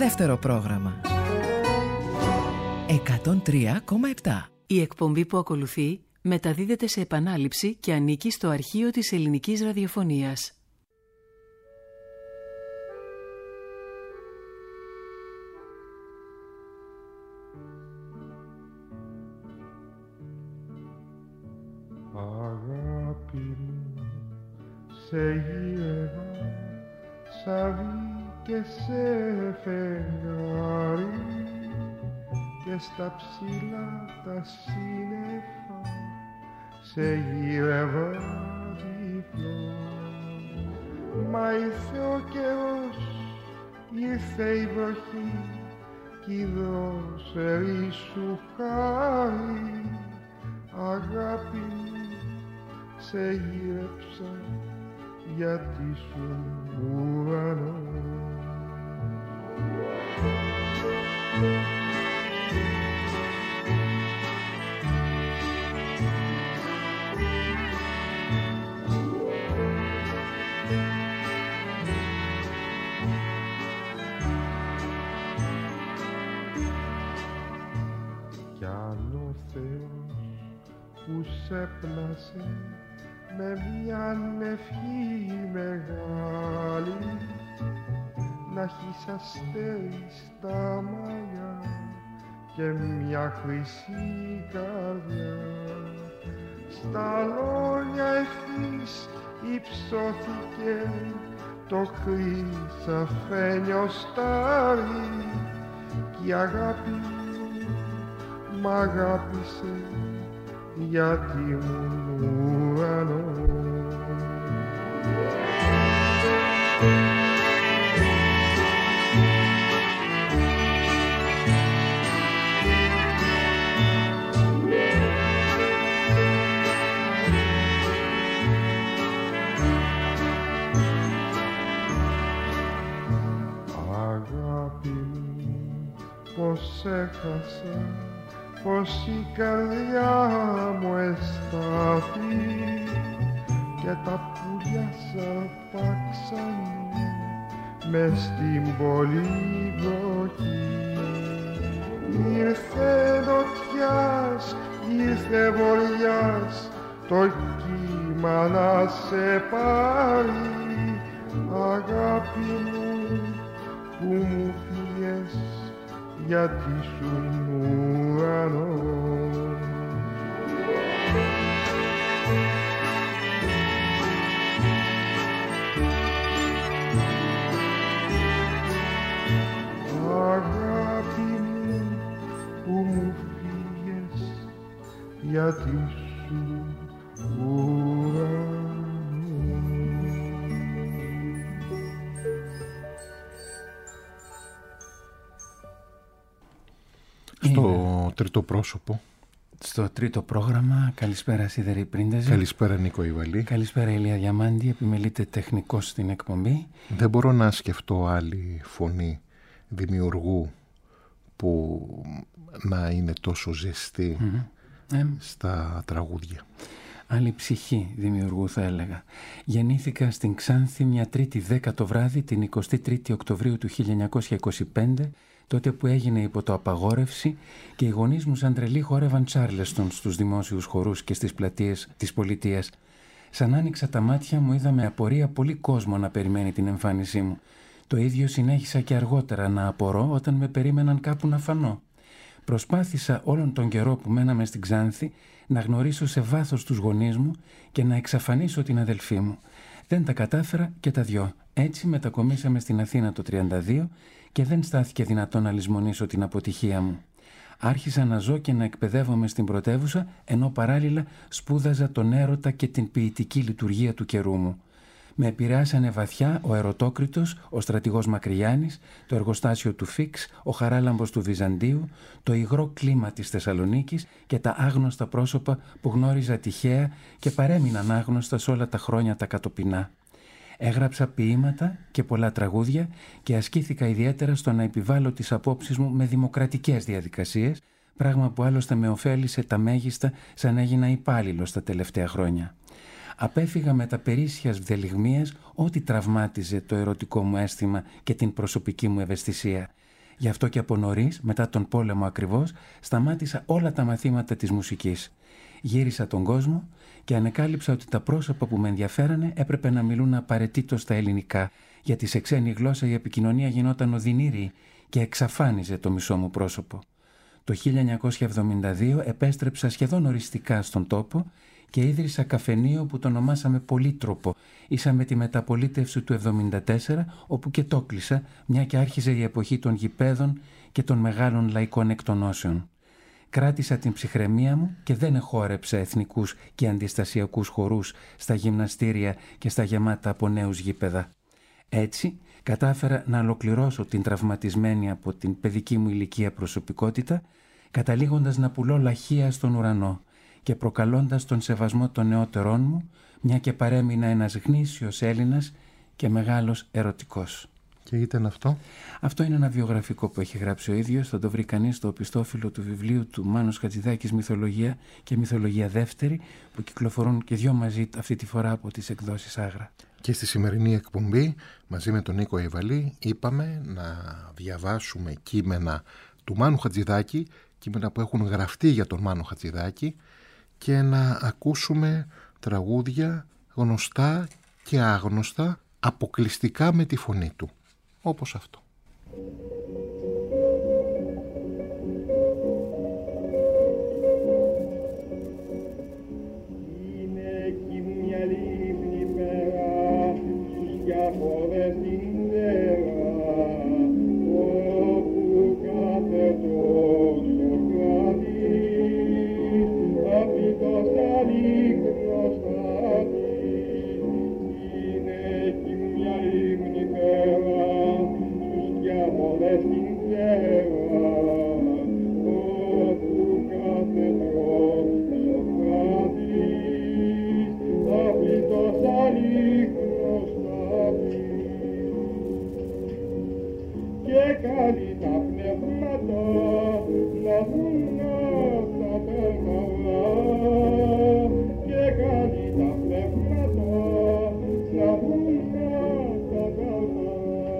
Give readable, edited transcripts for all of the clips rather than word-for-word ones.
Δεύτερο πρόγραμμα. 103,7. Η εκπομπή που ακολουθεί μεταδίδεται σε επανάληψη και ανήκει στο αρχείο της ελληνικής ραδιοφωνίας. Αγάπη μου, σε γύρευα σαβί και σε φεγγάρι και στα ψηλά τα σύννεφα σε γύρευα τυφλό. Μα ήρθε ο καιρός, ήρθε η βροχή κι η δρόσερη σου χάρη. Αγάπη μου, σε γύρεψα γιατί σου ουρανό. Κι αν ο Θεός που σε πλάσε με μια ευχή μεγάλη να έχεις αστέρι στα μαλλιά και μια χρυσή καρδιά, στα λόγια ευθύς υψώθηκε το χρυσαφένιο στάρι κι η αγάπη μ' αγάπησε γιατί ήμουν ουρανό. Αγάπη μου, πως έχασα, πως η καρδιά μου εστάθη και τα πουλιά σαρπάξανε μες στην πολυβροχή. Ήρθε νοτιάς, ήρθε βοριάς το κύμα να σε πάρει. Αγάπη μου που μου φύγες γιατί σου ουρανός. Αγάπη μου που μου φύγες γιατί σου ουρανός. Στο τρίτο πρόσωπο. Στο τρίτο πρόγραμμα. Καλησπέρα Σίδερη Πρίντεζη. Καλησπέρα Νίκο Ιβαλή. Καλησπέρα Ηλία Διαμάντη, επιμελείται τεχνικός στην εκπομπή. Δεν μπορώ να σκεφτώ άλλη φωνή δημιουργού που να είναι τόσο ζεστή στα τραγούδια. Άλλη ψυχή δημιουργού θα έλεγα. Γεννήθηκα στην Ξάνθη μια Τρίτη 10 το βράδυ την 23η Οκτωβρίου του 1925, τότε που έγινε υπό το απαγόρευση και οι γονείς μου σαν τρελοί χόρευαν Τσάρλεστον στους δημόσιους χορούς και στις πλατείες της πολιτείας. Σαν άνοιξα τα μάτια μου είδα με απορία πολύ κόσμο να περιμένει την εμφάνισή μου. Το ίδιο συνέχισα και αργότερα να απορώ όταν με περίμεναν κάπου να φανώ. Προσπάθησα όλον τον καιρό που μέναμε στην Ξάνθη να γνωρίσω σε βάθος τους γονείς μου και να εξαφανίσω την αδελφή μου. Δεν τα κατάφερα και τα δυο. Έτσι μετακομίσαμε στην Αθήνα το 1932 και δεν στάθηκε δυνατό να λησμονήσω την αποτυχία μου. Άρχισα να ζω και να εκπαιδεύομαι στην πρωτεύουσα, ενώ παράλληλα σπούδαζα τον έρωτα και την ποιητική λειτουργία του καιρού μου. Με επηρεάσανε βαθιά ο Ερωτόκριτος, ο στρατηγός Μακρυγιάννης, το εργοστάσιο του Φίξ, ο Χαράλαμπος του Βυζαντίου, το υγρό κλίμα της Θεσσαλονίκης και τα άγνωστα πρόσωπα που γνώριζα τυχαία και παρέμειναν άγνωστα σε όλα τα χρόνια τα κατοπινά. Έγραψα ποίηματα και πολλά τραγούδια και ασκήθηκα ιδιαίτερα στο να επιβάλλω τις απόψεις μου με δημοκρατικές διαδικασίες, πράγμα που άλλωστε με ωφέλισε τα μέγιστα σαν έγινα υπάλληλος τα τελευταία χρόνια. Απέφυγα με τα περίσσιας βδελιγμίας ό,τι τραυμάτιζε το ερωτικό μου αίσθημα και την προσωπική μου ευαισθησία. Γι' αυτό και από νωρίς, μετά τον πόλεμο ακριβώς, σταμάτησα όλα τα μαθήματα της μουσικής. Γύρισα τον κόσμο και ανεκάλυψα ότι τα πρόσωπα που με ενδιαφέρανε έπρεπε να μιλούν απαραίτητος στα ελληνικά, γιατί σε ξένη γλώσσα η επικοινωνία γινόταν οδυνήρη και εξαφάνιζε το μισό μου πρόσωπο. Το 1972 επέστρεψα σχεδόν οριστικά στον τόπο και ίδρυσα καφενείο που το ονομάσαμε Πολύτροπο, ίσα με τη μεταπολίτευση του 1974, όπου και το κλείσα, μια και άρχιζε η εποχή των γηπέδων και των μεγάλων λαϊκών εκτονώσεων. Κράτησα την ψυχραιμία μου και δεν εχόρεψα εθνικούς και αντιστασιακούς χορούς στα γυμναστήρια και στα γεμάτα από νέους γήπεδα. Έτσι, κατάφερα να ολοκληρώσω την τραυματισμένη από την παιδική μου ηλικία προσωπικότητα, καταλήγοντας να πουλώ λαχεία στον ουρανό και προκαλώντας τον σεβασμό των νεότερών μου, μια και παρέμεινα ένας γνήσιος Έλληνας και μεγάλος ερωτικός. Και ήταν αυτό? Αυτό είναι ένα βιογραφικό που έχει γράψει ο ίδιος. Θα το βρει κανείς στο οπιστόφυλλο του βιβλίου του Μάνος Χατζηδάκης «Μυθολογία» και «Μυθολογία δεύτερη», που κυκλοφορούν και δυο μαζί αυτή τη φορά από τις εκδόσεις Άγρα. Και στη σημερινή εκπομπή, μαζί με τον Νίκο Αϊβαλή, είπαμε να διαβάσουμε κείμενα του Μάνου Χατζηδάκη, κείμενα που έχουν γραφτεί για τον Μάνο Χατζηδάκη, και να ακούσουμε τραγούδια γνωστά και άγνωστα αποκλειστικά με τη φωνή του, όπως αυτό. Είναι εκεί μια λίμνη πέρα στους διάφορες την τέρα, όπου κάθε τόσο κρατή απειτός αλήθινος κρατή. Είναι εκεί μια λίμνη πέρα στους διάφορες την τέρα, όπου κάθε τόσο κρατή απειτός αλήθινος κρατή. Και καλεί τα πνεύματα να δουν αυτά τα καλά, και καλεί τα πνεύματα να δουν αυτά τα καλά.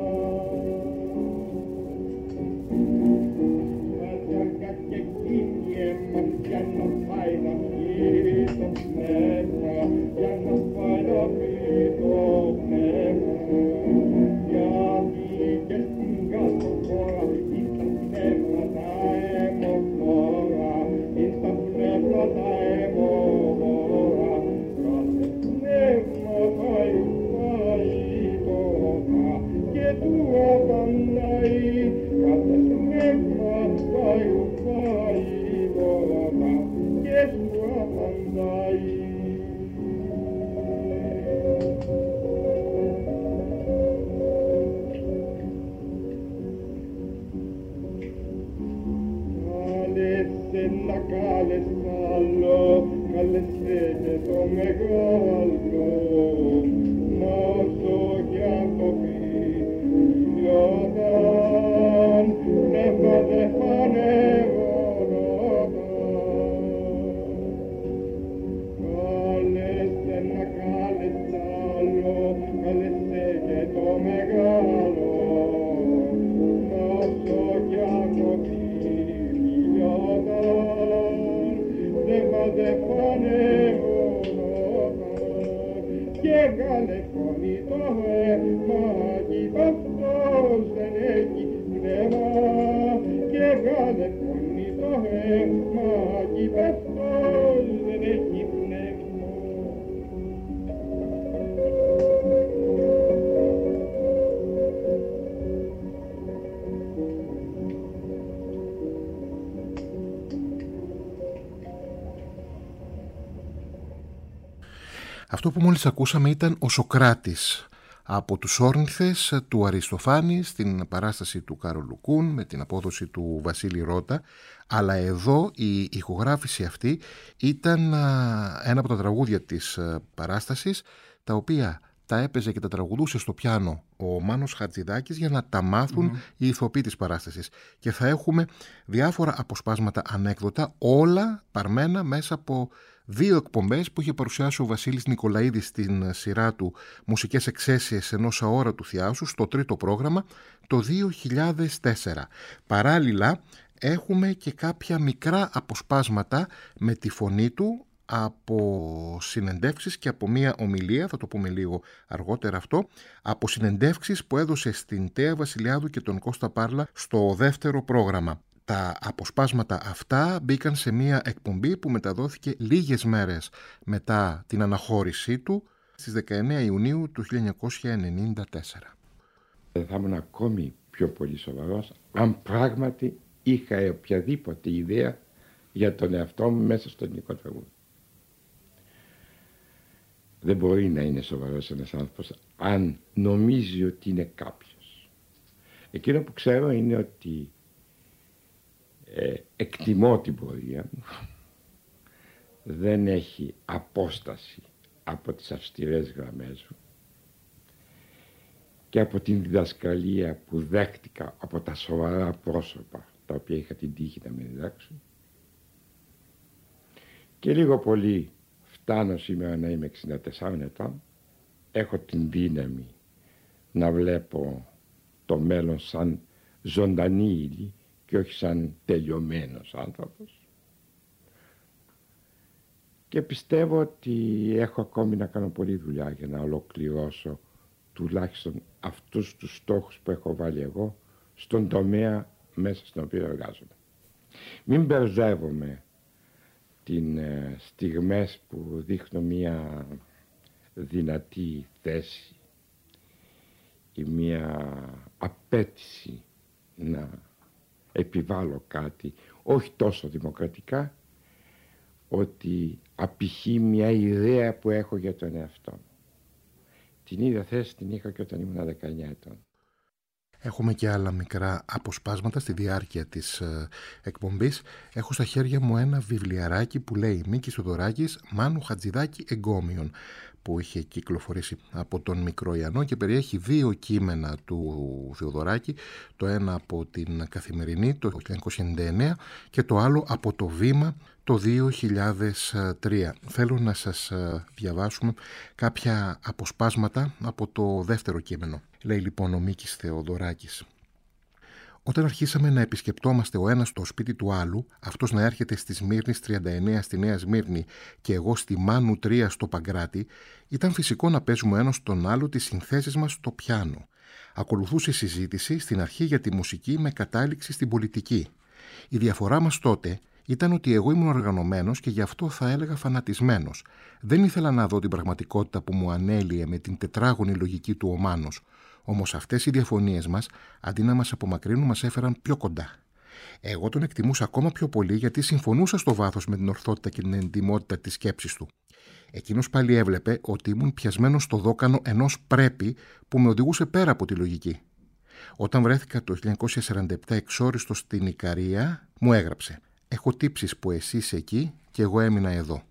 Μάτια και εκείνη έμαθια να πάει να πει το πνεύμα, για να πάει να πει το πνεύμα, γιατί και στην κάτω χώρα ήταν πνεύματα αιμοφόρα, ήταν πνεύματα αιμοφόρα. Κάθε πνεύμα πάει τώρα και του απαντάει, κάθε πνεύμα πάει τώρα και του απαντάει. Κάλεσε να κάλεσε άλλο, κάλεσε και το μεγάλο, να όσο κι αν το πει λιώταν, πνεύμα δε φανεύονταν. Κάλεσε να κάλεσε άλλο, κάλεσε και το μεγάλο, να όσο κι αν το πει πνεύμα δε φανεύονταν. Και καλέ φωνή το αίμα, κι αυτός δεν έχει πνεύμα. Και καλέ φωνή το αίμα, κι αυτός δεν έχει πνεύμα. Αυτό που μόλις ακούσαμε ήταν ο Σωκράτης από τους Όρνηθες του Αριστοφάνη στην παράσταση του Κάρολου Κούν με την απόδοση του Βασίλη Ρώτα, αλλά εδώ η ηχογράφηση αυτή ήταν ένα από τα τραγούδια της παράστασης, τα οποία τα έπαιζε και τα τραγουδούσε στο πιάνο ο Μάνος Χατζηδάκης για να τα μάθουν οι ηθοποιοί της παράστασης. Και θα έχουμε διάφορα αποσπάσματα ανέκδοτα, όλα παρμένα μέσα από 2 εκπομπές που είχε παρουσιάσει ο Βασίλης Νικολαίδης στην σειρά του «Μουσικές εξαίσιες ενός αόρατου θειάσου» στο 3ο πρόγραμμα το 2004. Παράλληλα έχουμε και κάποια μικρά αποσπάσματα με τη φωνή του από συνεντεύξεις και από μία ομιλία, θα το πούμε λίγο αργότερα αυτό, από συνεντεύξεις που έδωσε στην Τέα Βασιλιάδου και τον Κώστα Πάρλα στο 2ο πρόγραμμα. Τα αποσπάσματα αυτά μπήκαν σε μία εκπομπή που μεταδόθηκε λίγες μέρες μετά την αναχώρησή του στις 19 Ιουνίου του 1994. Θα ήμουν ακόμη πιο πολύ σοβαρός αν πράγματι είχα οποιαδήποτε ιδέα για τον εαυτό μου μέσα στο ελληνικό τραγούδι. Δεν μπορεί να είναι σοβαρός ένας άνθρωπος αν νομίζει ότι είναι κάποιος. Εκείνο που ξέρω είναι ότι εκτιμώ την πορεία μου, δεν έχει απόσταση από τις αυστηρές γραμμές μου και από την διδασκαλία που δέχτηκα από τα σοβαρά πρόσωπα τα οποία είχα την τύχη να με διδάξουν, και λίγο πολύ φτάνω σήμερα να είμαι 64 ετών, έχω την δύναμη να βλέπω το μέλλον σαν ζωντανή ύλη και όχι σαν τελειωμένος άνθρωπος, και πιστεύω ότι έχω ακόμη να κάνω πολλή δουλειά για να ολοκληρώσω τουλάχιστον αυτούς τους στόχους που έχω βάλει εγώ στον τομέα μέσα στον οποίο εργάζομαι. Μην μπερδεύομαι την στιγμές που δείχνω μια δυνατή θέση ή μια απέτηση να επιβάλλω κάτι, όχι τόσο δημοκρατικά, ότι απηχεί μια ιδέα που έχω για τον εαυτό μου. Την ίδια θέση την είχα και όταν ήμουν 19 ετών. Έχουμε και άλλα μικρά αποσπάσματα στη διάρκεια της εκπομπής. Έχω στα χέρια μου ένα βιβλιαράκι που λέει «Μίκης Θεοδωράκης, Μάνου Χατζηδάκη Εγκόμιον», που είχε κυκλοφορήσει από τον Μικρό Ιαννό και περιέχει 2 κείμενα του Θεοδωράκη, το ένα από την Καθημερινή το 1999 και το άλλο από το Βήμα το 2003. Θέλω να σας διαβάσουμε κάποια αποσπάσματα από το 2ο κείμενο. Λέει λοιπόν ο Μίκης Θεοδωράκης: «Όταν αρχίσαμε να επισκεπτόμαστε ο ένας το σπίτι του άλλου, αυτός να έρχεται στη Σμύρνης 39 στη Νέα Σμύρνη και εγώ στη Μάνου 3 στο Παγκράτη, ήταν φυσικό να παίζουμε ένας τον άλλο τις συνθέσεις μας στο πιάνο. Ακολουθούσε συζήτηση στην αρχή για τη μουσική με κατάληξη στην πολιτική. Η διαφορά μας τότε ήταν ότι εγώ ήμουν οργανωμένος και γι' αυτό θα έλεγα φανατισμένος. Δεν ήθελα να δω την πραγματικότητα που μου ανέλυε με την τετράγωνη λογική του ο Μάνος. Όμως αυτές οι διαφωνίες μας, αντί να μας απομακρύνουν, μας έφεραν πιο κοντά. Εγώ τον εκτιμούσα ακόμα πιο πολύ γιατί συμφωνούσα στο βάθος με την ορθότητα και την εντιμότητα της σκέψης του. Εκείνος πάλι έβλεπε ότι ήμουν πιασμένος στο δόκανο ενός πρέπει που με οδηγούσε πέρα από τη λογική. Όταν βρέθηκα το 1947 εξόριστος στην Ικαρία, μου έγραψε: «Έχω τύψεις που εσύ είσαι εκεί και εγώ έμεινα εδώ».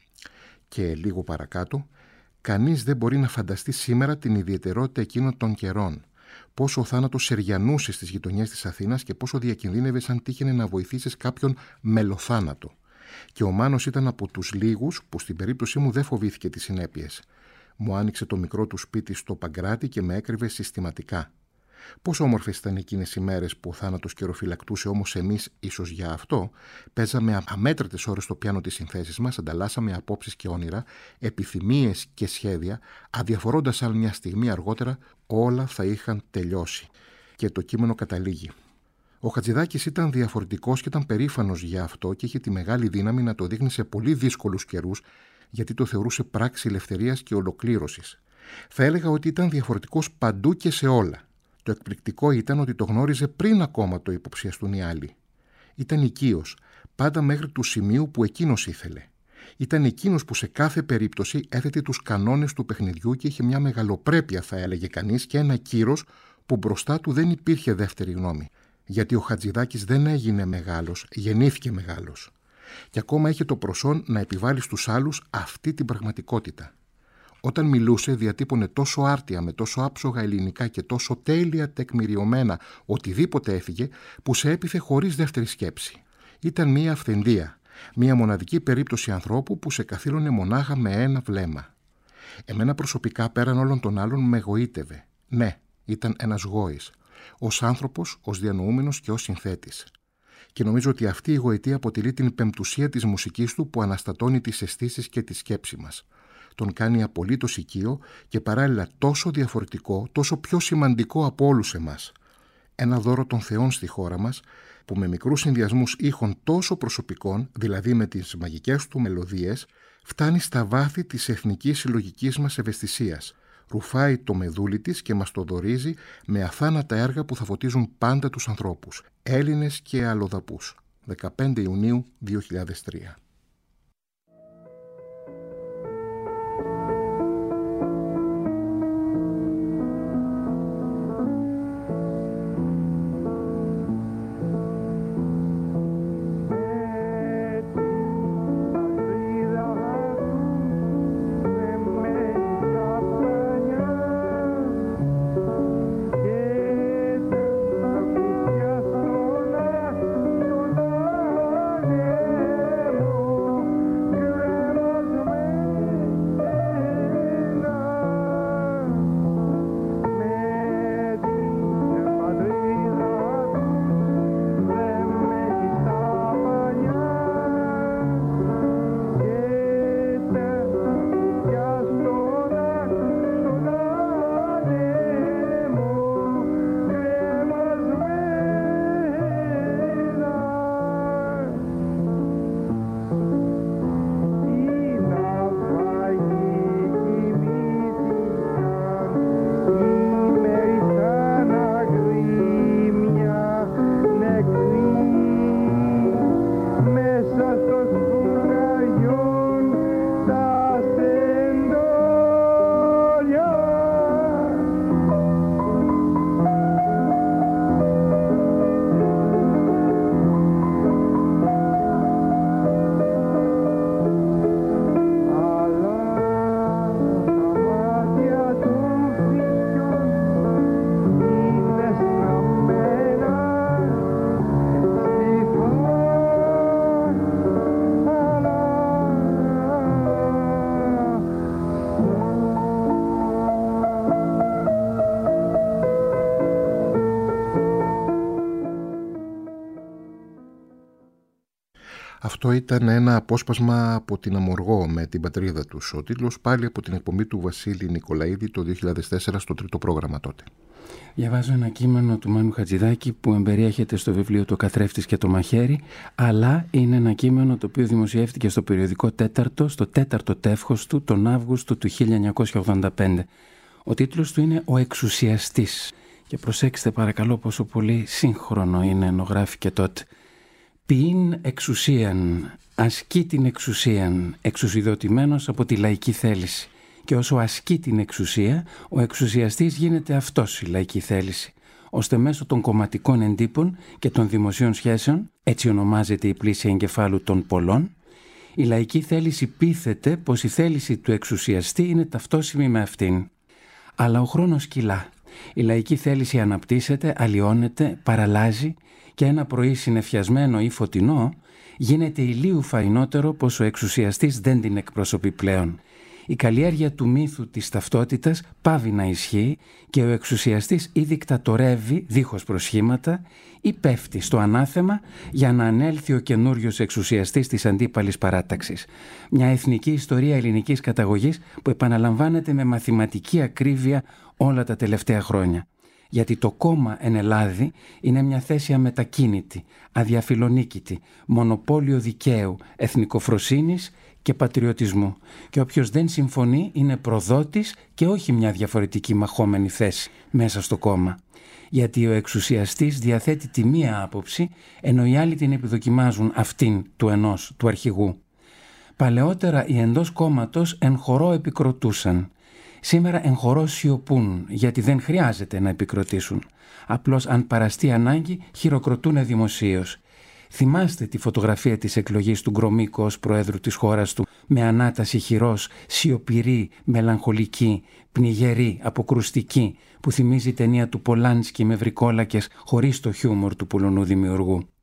Και λίγο παρακάτω: «Κανείς δεν μπορεί να φανταστεί σήμερα την ιδιαιτερότητα εκείνων των καιρών. Πόσο ο θάνατος σεριανούσε στις γειτονιές της Αθήνας και πόσο διακινδύνευες αν τύχαινε να βοηθήσεις κάποιον μελοθάνατο. Και ο Μάνος ήταν από τους λίγους που στην περίπτωσή μου δεν φοβήθηκε τις συνέπειες. Μου άνοιξε το μικρό του σπίτι στο Παγκράτη και με έκρυβε συστηματικά. Πόσο όμορφες ήταν εκείνες οι μέρες που ο θάνατος καιροφυλακτούσε, όμως εμείς, ίσως για αυτό, παίζαμε αμέτρητες ώρες στο πιάνο τις συνθέσεις μας, ανταλλάσσαμε απόψεις και όνειρα, επιθυμίες και σχέδια, αδιαφορώντας αν μια στιγμή αργότερα όλα θα είχαν τελειώσει». Και το κείμενο καταλήγει: «Ο Χατζηδάκης ήταν διαφορετικός και ήταν περήφανος για αυτό και είχε τη μεγάλη δύναμη να το δείχνει σε πολύ δύσκολους καιρούς, γιατί το θεωρούσε πράξη ελευθερίας και ολοκλήρωσης. Θα έλεγα ότι ήταν διαφορετικός παντού και σε όλα. Το εκπληκτικό ήταν ότι το γνώριζε πριν ακόμα το υποψιαστούν οι άλλοι. Ήταν οικείος, πάντα μέχρι του σημείου που εκείνος ήθελε. Ήταν εκείνος που σε κάθε περίπτωση έθετε τους κανόνες του παιχνιδιού και είχε μια μεγαλοπρέπεια, θα έλεγε κανείς, και ένα κύρος που μπροστά του δεν υπήρχε δεύτερη γνώμη. Γιατί ο Χατζηδάκης δεν έγινε μεγάλος, γεννήθηκε μεγάλος. Και ακόμα είχε το προσόν να επιβάλλει στους άλλους αυτή την πραγματικότητα. Όταν μιλούσε, διατύπωνε τόσο άρτια, με τόσο άψογα ελληνικά και τόσο τέλεια τεκμηριωμένα οτιδήποτε έφυγε, που σε έπιθε χωρίς δεύτερη σκέψη. Ήταν μια αυθεντία, Μια μοναδική περίπτωση ανθρώπου που σε καθήλωνε μονάχα με ένα βλέμμα. Εμένα προσωπικά πέραν όλων των άλλων με εγωίτευε. Ναι, ήταν ένας γόης. Ως άνθρωπος, ως διανοούμενος και ως συνθέτης. Και νομίζω ότι αυτή η γοητεία αποτελεί την πεμπτουσία της μουσικής του που αναστατώνει τις αισθήσεις και τη σκέψη μας. Τον κάνει απολύτως οικείο και παράλληλα τόσο διαφορετικό, τόσο πιο σημαντικό από όλους εμάς. Ένα δώρο των θεών στη χώρα μας, που με μικρούς συνδυασμούς ήχων τόσο προσωπικών, δηλαδή με τις μαγικές του μελωδίες, φτάνει στα βάθη της εθνικής συλλογικής μας ευαισθησίας. Ρουφάει το μεδούλι της και μας το δωρίζει με αθάνατα έργα που θα φωτίζουν πάντα τους ανθρώπους, Έλληνες και αλλοδαπούς. 15 Ιουνίου 2003. Αυτό ήταν ένα απόσπασμα από την Αμοργό με την πατρίδα τους. Ο τίτλος πάλι από την εκπομπή του Βασίλη Νικολαίδη το 2004 στο τρίτο πρόγραμμα τότε. Διαβάζω ένα κείμενο του Μάνου Χατζηδάκη που εμπεριέχεται στο βιβλίο «Το καθρέφτης και το μαχαίρι», αλλά είναι ένα κείμενο το οποίο δημοσιεύτηκε στο περιοδικό Τέταρτο, στο τέταρτο τεύχος του, τον Αύγουστο του 1985. Ο τίτλος του είναι «Ο εξουσιαστής». Και προσέξτε παρακαλώ πόσο πολύ σύγχρονο είναι, ενώ γράφηκε τότε. «Ποιήν εξουσίαν, ασκεί την εξουσίαν, εξουσιοδοτημένος από τη λαϊκή θέληση. Και όσο ασκεί την εξουσία, ο εξουσιαστής γίνεται αυτός η λαϊκή θέληση, ώστε μέσω των κομματικών εντύπων και των δημοσίων σχέσεων, έτσι ονομάζεται η πλήση εγκεφάλου των πολλών, η λαϊκή θέληση πείθεται πως η θέληση του εξουσιαστή είναι ταυτόσιμη με αυτήν. Αλλά ο χρόνος κυλά. Η λαϊκή θέληση αναπτύσσεται, αλλοιώνεται, παραλλάζει και ένα πρωί συννεφιασμένο ή φωτεινό γίνεται ηλίου φαϊνότερο πως ο εξουσιαστής δεν την εκπροσωπεί πλέον. Η καλλιέργεια του μύθου της ταυτότητας πάβει να ισχύει και ο εξουσιαστής ή δικτατορεύει δίχως προσχήματα ή πέφτει στο ανάθεμα για να ανέλθει ο καινούριος εξουσιαστής της αντίπαλης παράταξης. Μια εθνική ιστορία ελληνικής καταγωγής που επαναλαμβάνεται με μαθηματική ακρίβεια όλα τα τελευταία χρόνια. Γιατί το κόμμα εν Ελλάδη είναι μια θέση αμετακίνητη, αδιαφιλονίκητη, μονοπόλιο δικαίου, εθνικοφροσύνης και πατριωτισμού. Και όποιος δεν συμφωνεί είναι προδότης και όχι μια διαφορετική μαχόμενη θέση μέσα στο κόμμα. Γιατί ο εξουσιαστής διαθέτει τη μία άποψη, ενώ οι άλλοι την επιδοκιμάζουν αυτήν του ενός, του αρχηγού. Παλαιότερα οι εντός κόμματος εν χορό επικροτούσαν. Σήμερα εν χορό σιωπούν, γιατί δεν χρειάζεται να επικροτήσουν. Απλώς αν παραστεί ανάγκη χειροκροτούνε δημοσίως. Θυμάστε τη φωτογραφία της εκλογής του Γκρομίκο ως προέδρου της χώρας του, με ανάταση χειρός, σιωπηρή, μελαγχολική, πνιγερή, αποκρουστική, που θυμίζει ταινία του Πολάνσκι με βρικόλακες χωρίς το χιούμορ του Πολωνού δημιουργού.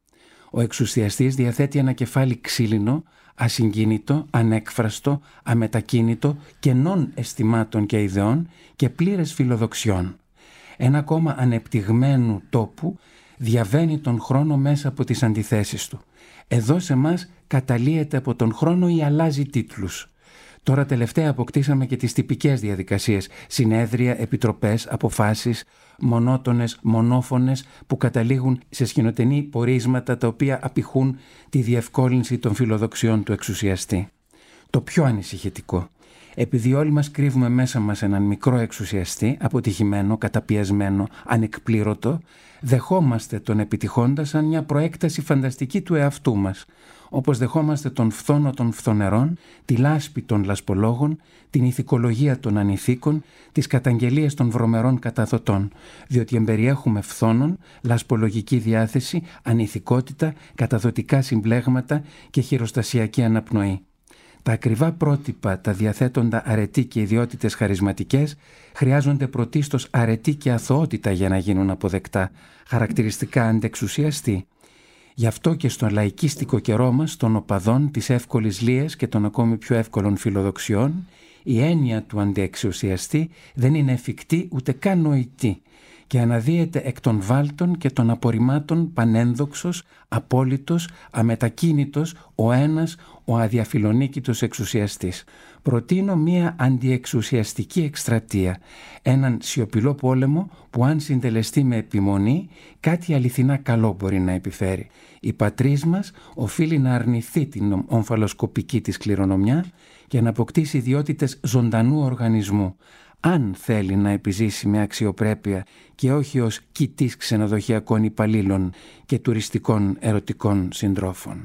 Ο εξουσιαστής διαθέτει ένα κεφάλι ξύλινο, ασυγκίνητο, ανέκφραστο, αμετακίνητο, κενών αισθημάτων και ιδεών και πλήρες φιλοδοξιών. Ένα κόμμα ανεπτυγμένου τόπου διαβαίνει τον χρόνο μέσα από τις αντιθέσεις του. Εδώ σε μας καταλύεται από τον χρόνο ή αλλάζει τίτλους. Τώρα τελευταία αποκτήσαμε και τις τυπικές διαδικασίες, συνέδρια, επιτροπές, αποφάσεις, μονότονες, μονόφωνες που καταλήγουν σε σχηνοτενή πορίσματα τα οποία απηχούν τη διευκόλυνση των φιλοδοξιών του εξουσιαστή. Το πιο ανησυχητικό, επειδή όλοι μας κρύβουμε μέσα μας έναν μικρό εξουσιαστή, αποτυχημένο, καταπιεσμένο, ανεκπλήρωτο, δεχόμαστε τον επιτυχώντα σαν μια προέκταση φανταστική του εαυτού μας, όπως δεχόμαστε τον φθόνο των φθονερών, τη λάσπη των λασπολόγων, την ηθικολογία των ανηθίκων, τις καταγγελίες των βρωμερών καταδοτών, διότι εμπεριέχουμε φθόνων, λασπολογική διάθεση, ανηθικότητα, καταδοτικά συμπλέγματα και χειροστασιακή αναπνοή. Τα ακριβά πρότυπα, τα διαθέτοντα αρετή και ιδιότητες χαρισματικές, χρειάζονται πρωτίστως αρετή και αθωότητα για να γίνουν αποδεκτά, χαρακτηριστικά αντεξουσιαστή. Γι' αυτό και στον λαϊκίστικο καιρό μας, των οπαδών της εύκολης λίας και των ακόμη πιο εύκολων φιλοδοξιών, η έννοια του αντεξουσιαστή δεν είναι εφικτή ούτε καν νοητή και αναδύεται εκ των βάλτων και των απορριμμάτων πανένδοξος, απόλυτος, αμετακίνητος, ο ένας, ο αδιαφιλονίκητος εξουσιαστής. Προτείνω μία αντιεξουσιαστική εκστρατεία, έναν σιωπηλό πόλεμο που αν συντελεστεί με επιμονή κάτι αληθινά καλό μπορεί να επιφέρει. Η πατρίς μας οφείλει να αρνηθεί την ομφαλοσκοπική της κληρονομιά και να αποκτήσει ιδιότητες ζωντανού οργανισμού, αν θέλει να επιζήσει με αξιοπρέπεια και όχι ως κοιτής ξενοδοχειακών υπαλλήλων και τουριστικών ερωτικών συντρόφων.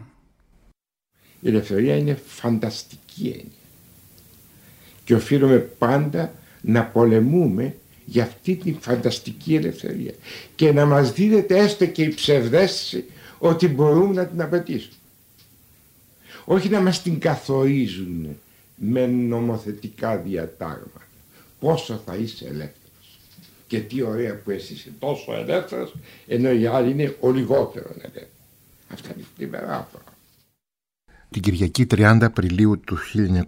Η ελευθερία είναι φανταστική έννοια και οφείλουμε πάντα να πολεμούμε για αυτή τη φανταστική ελευθερία και να μας δίδεται έστω και η ψευδαίσθηση ότι μπορούμε να την απαιτήσουμε. Όχι να μας την καθορίζουν με νομοθετικά διατάγματα. Πόσο θα είσαι ελεύθερος και τι ωραία που εσύ είσαι τόσο ελεύθερος, ενώ οι άλλοι είναι ο λιγότερο ελεύθερος. Αυτά είναι θλιβερά. Την Κυριακή 30 Απριλίου του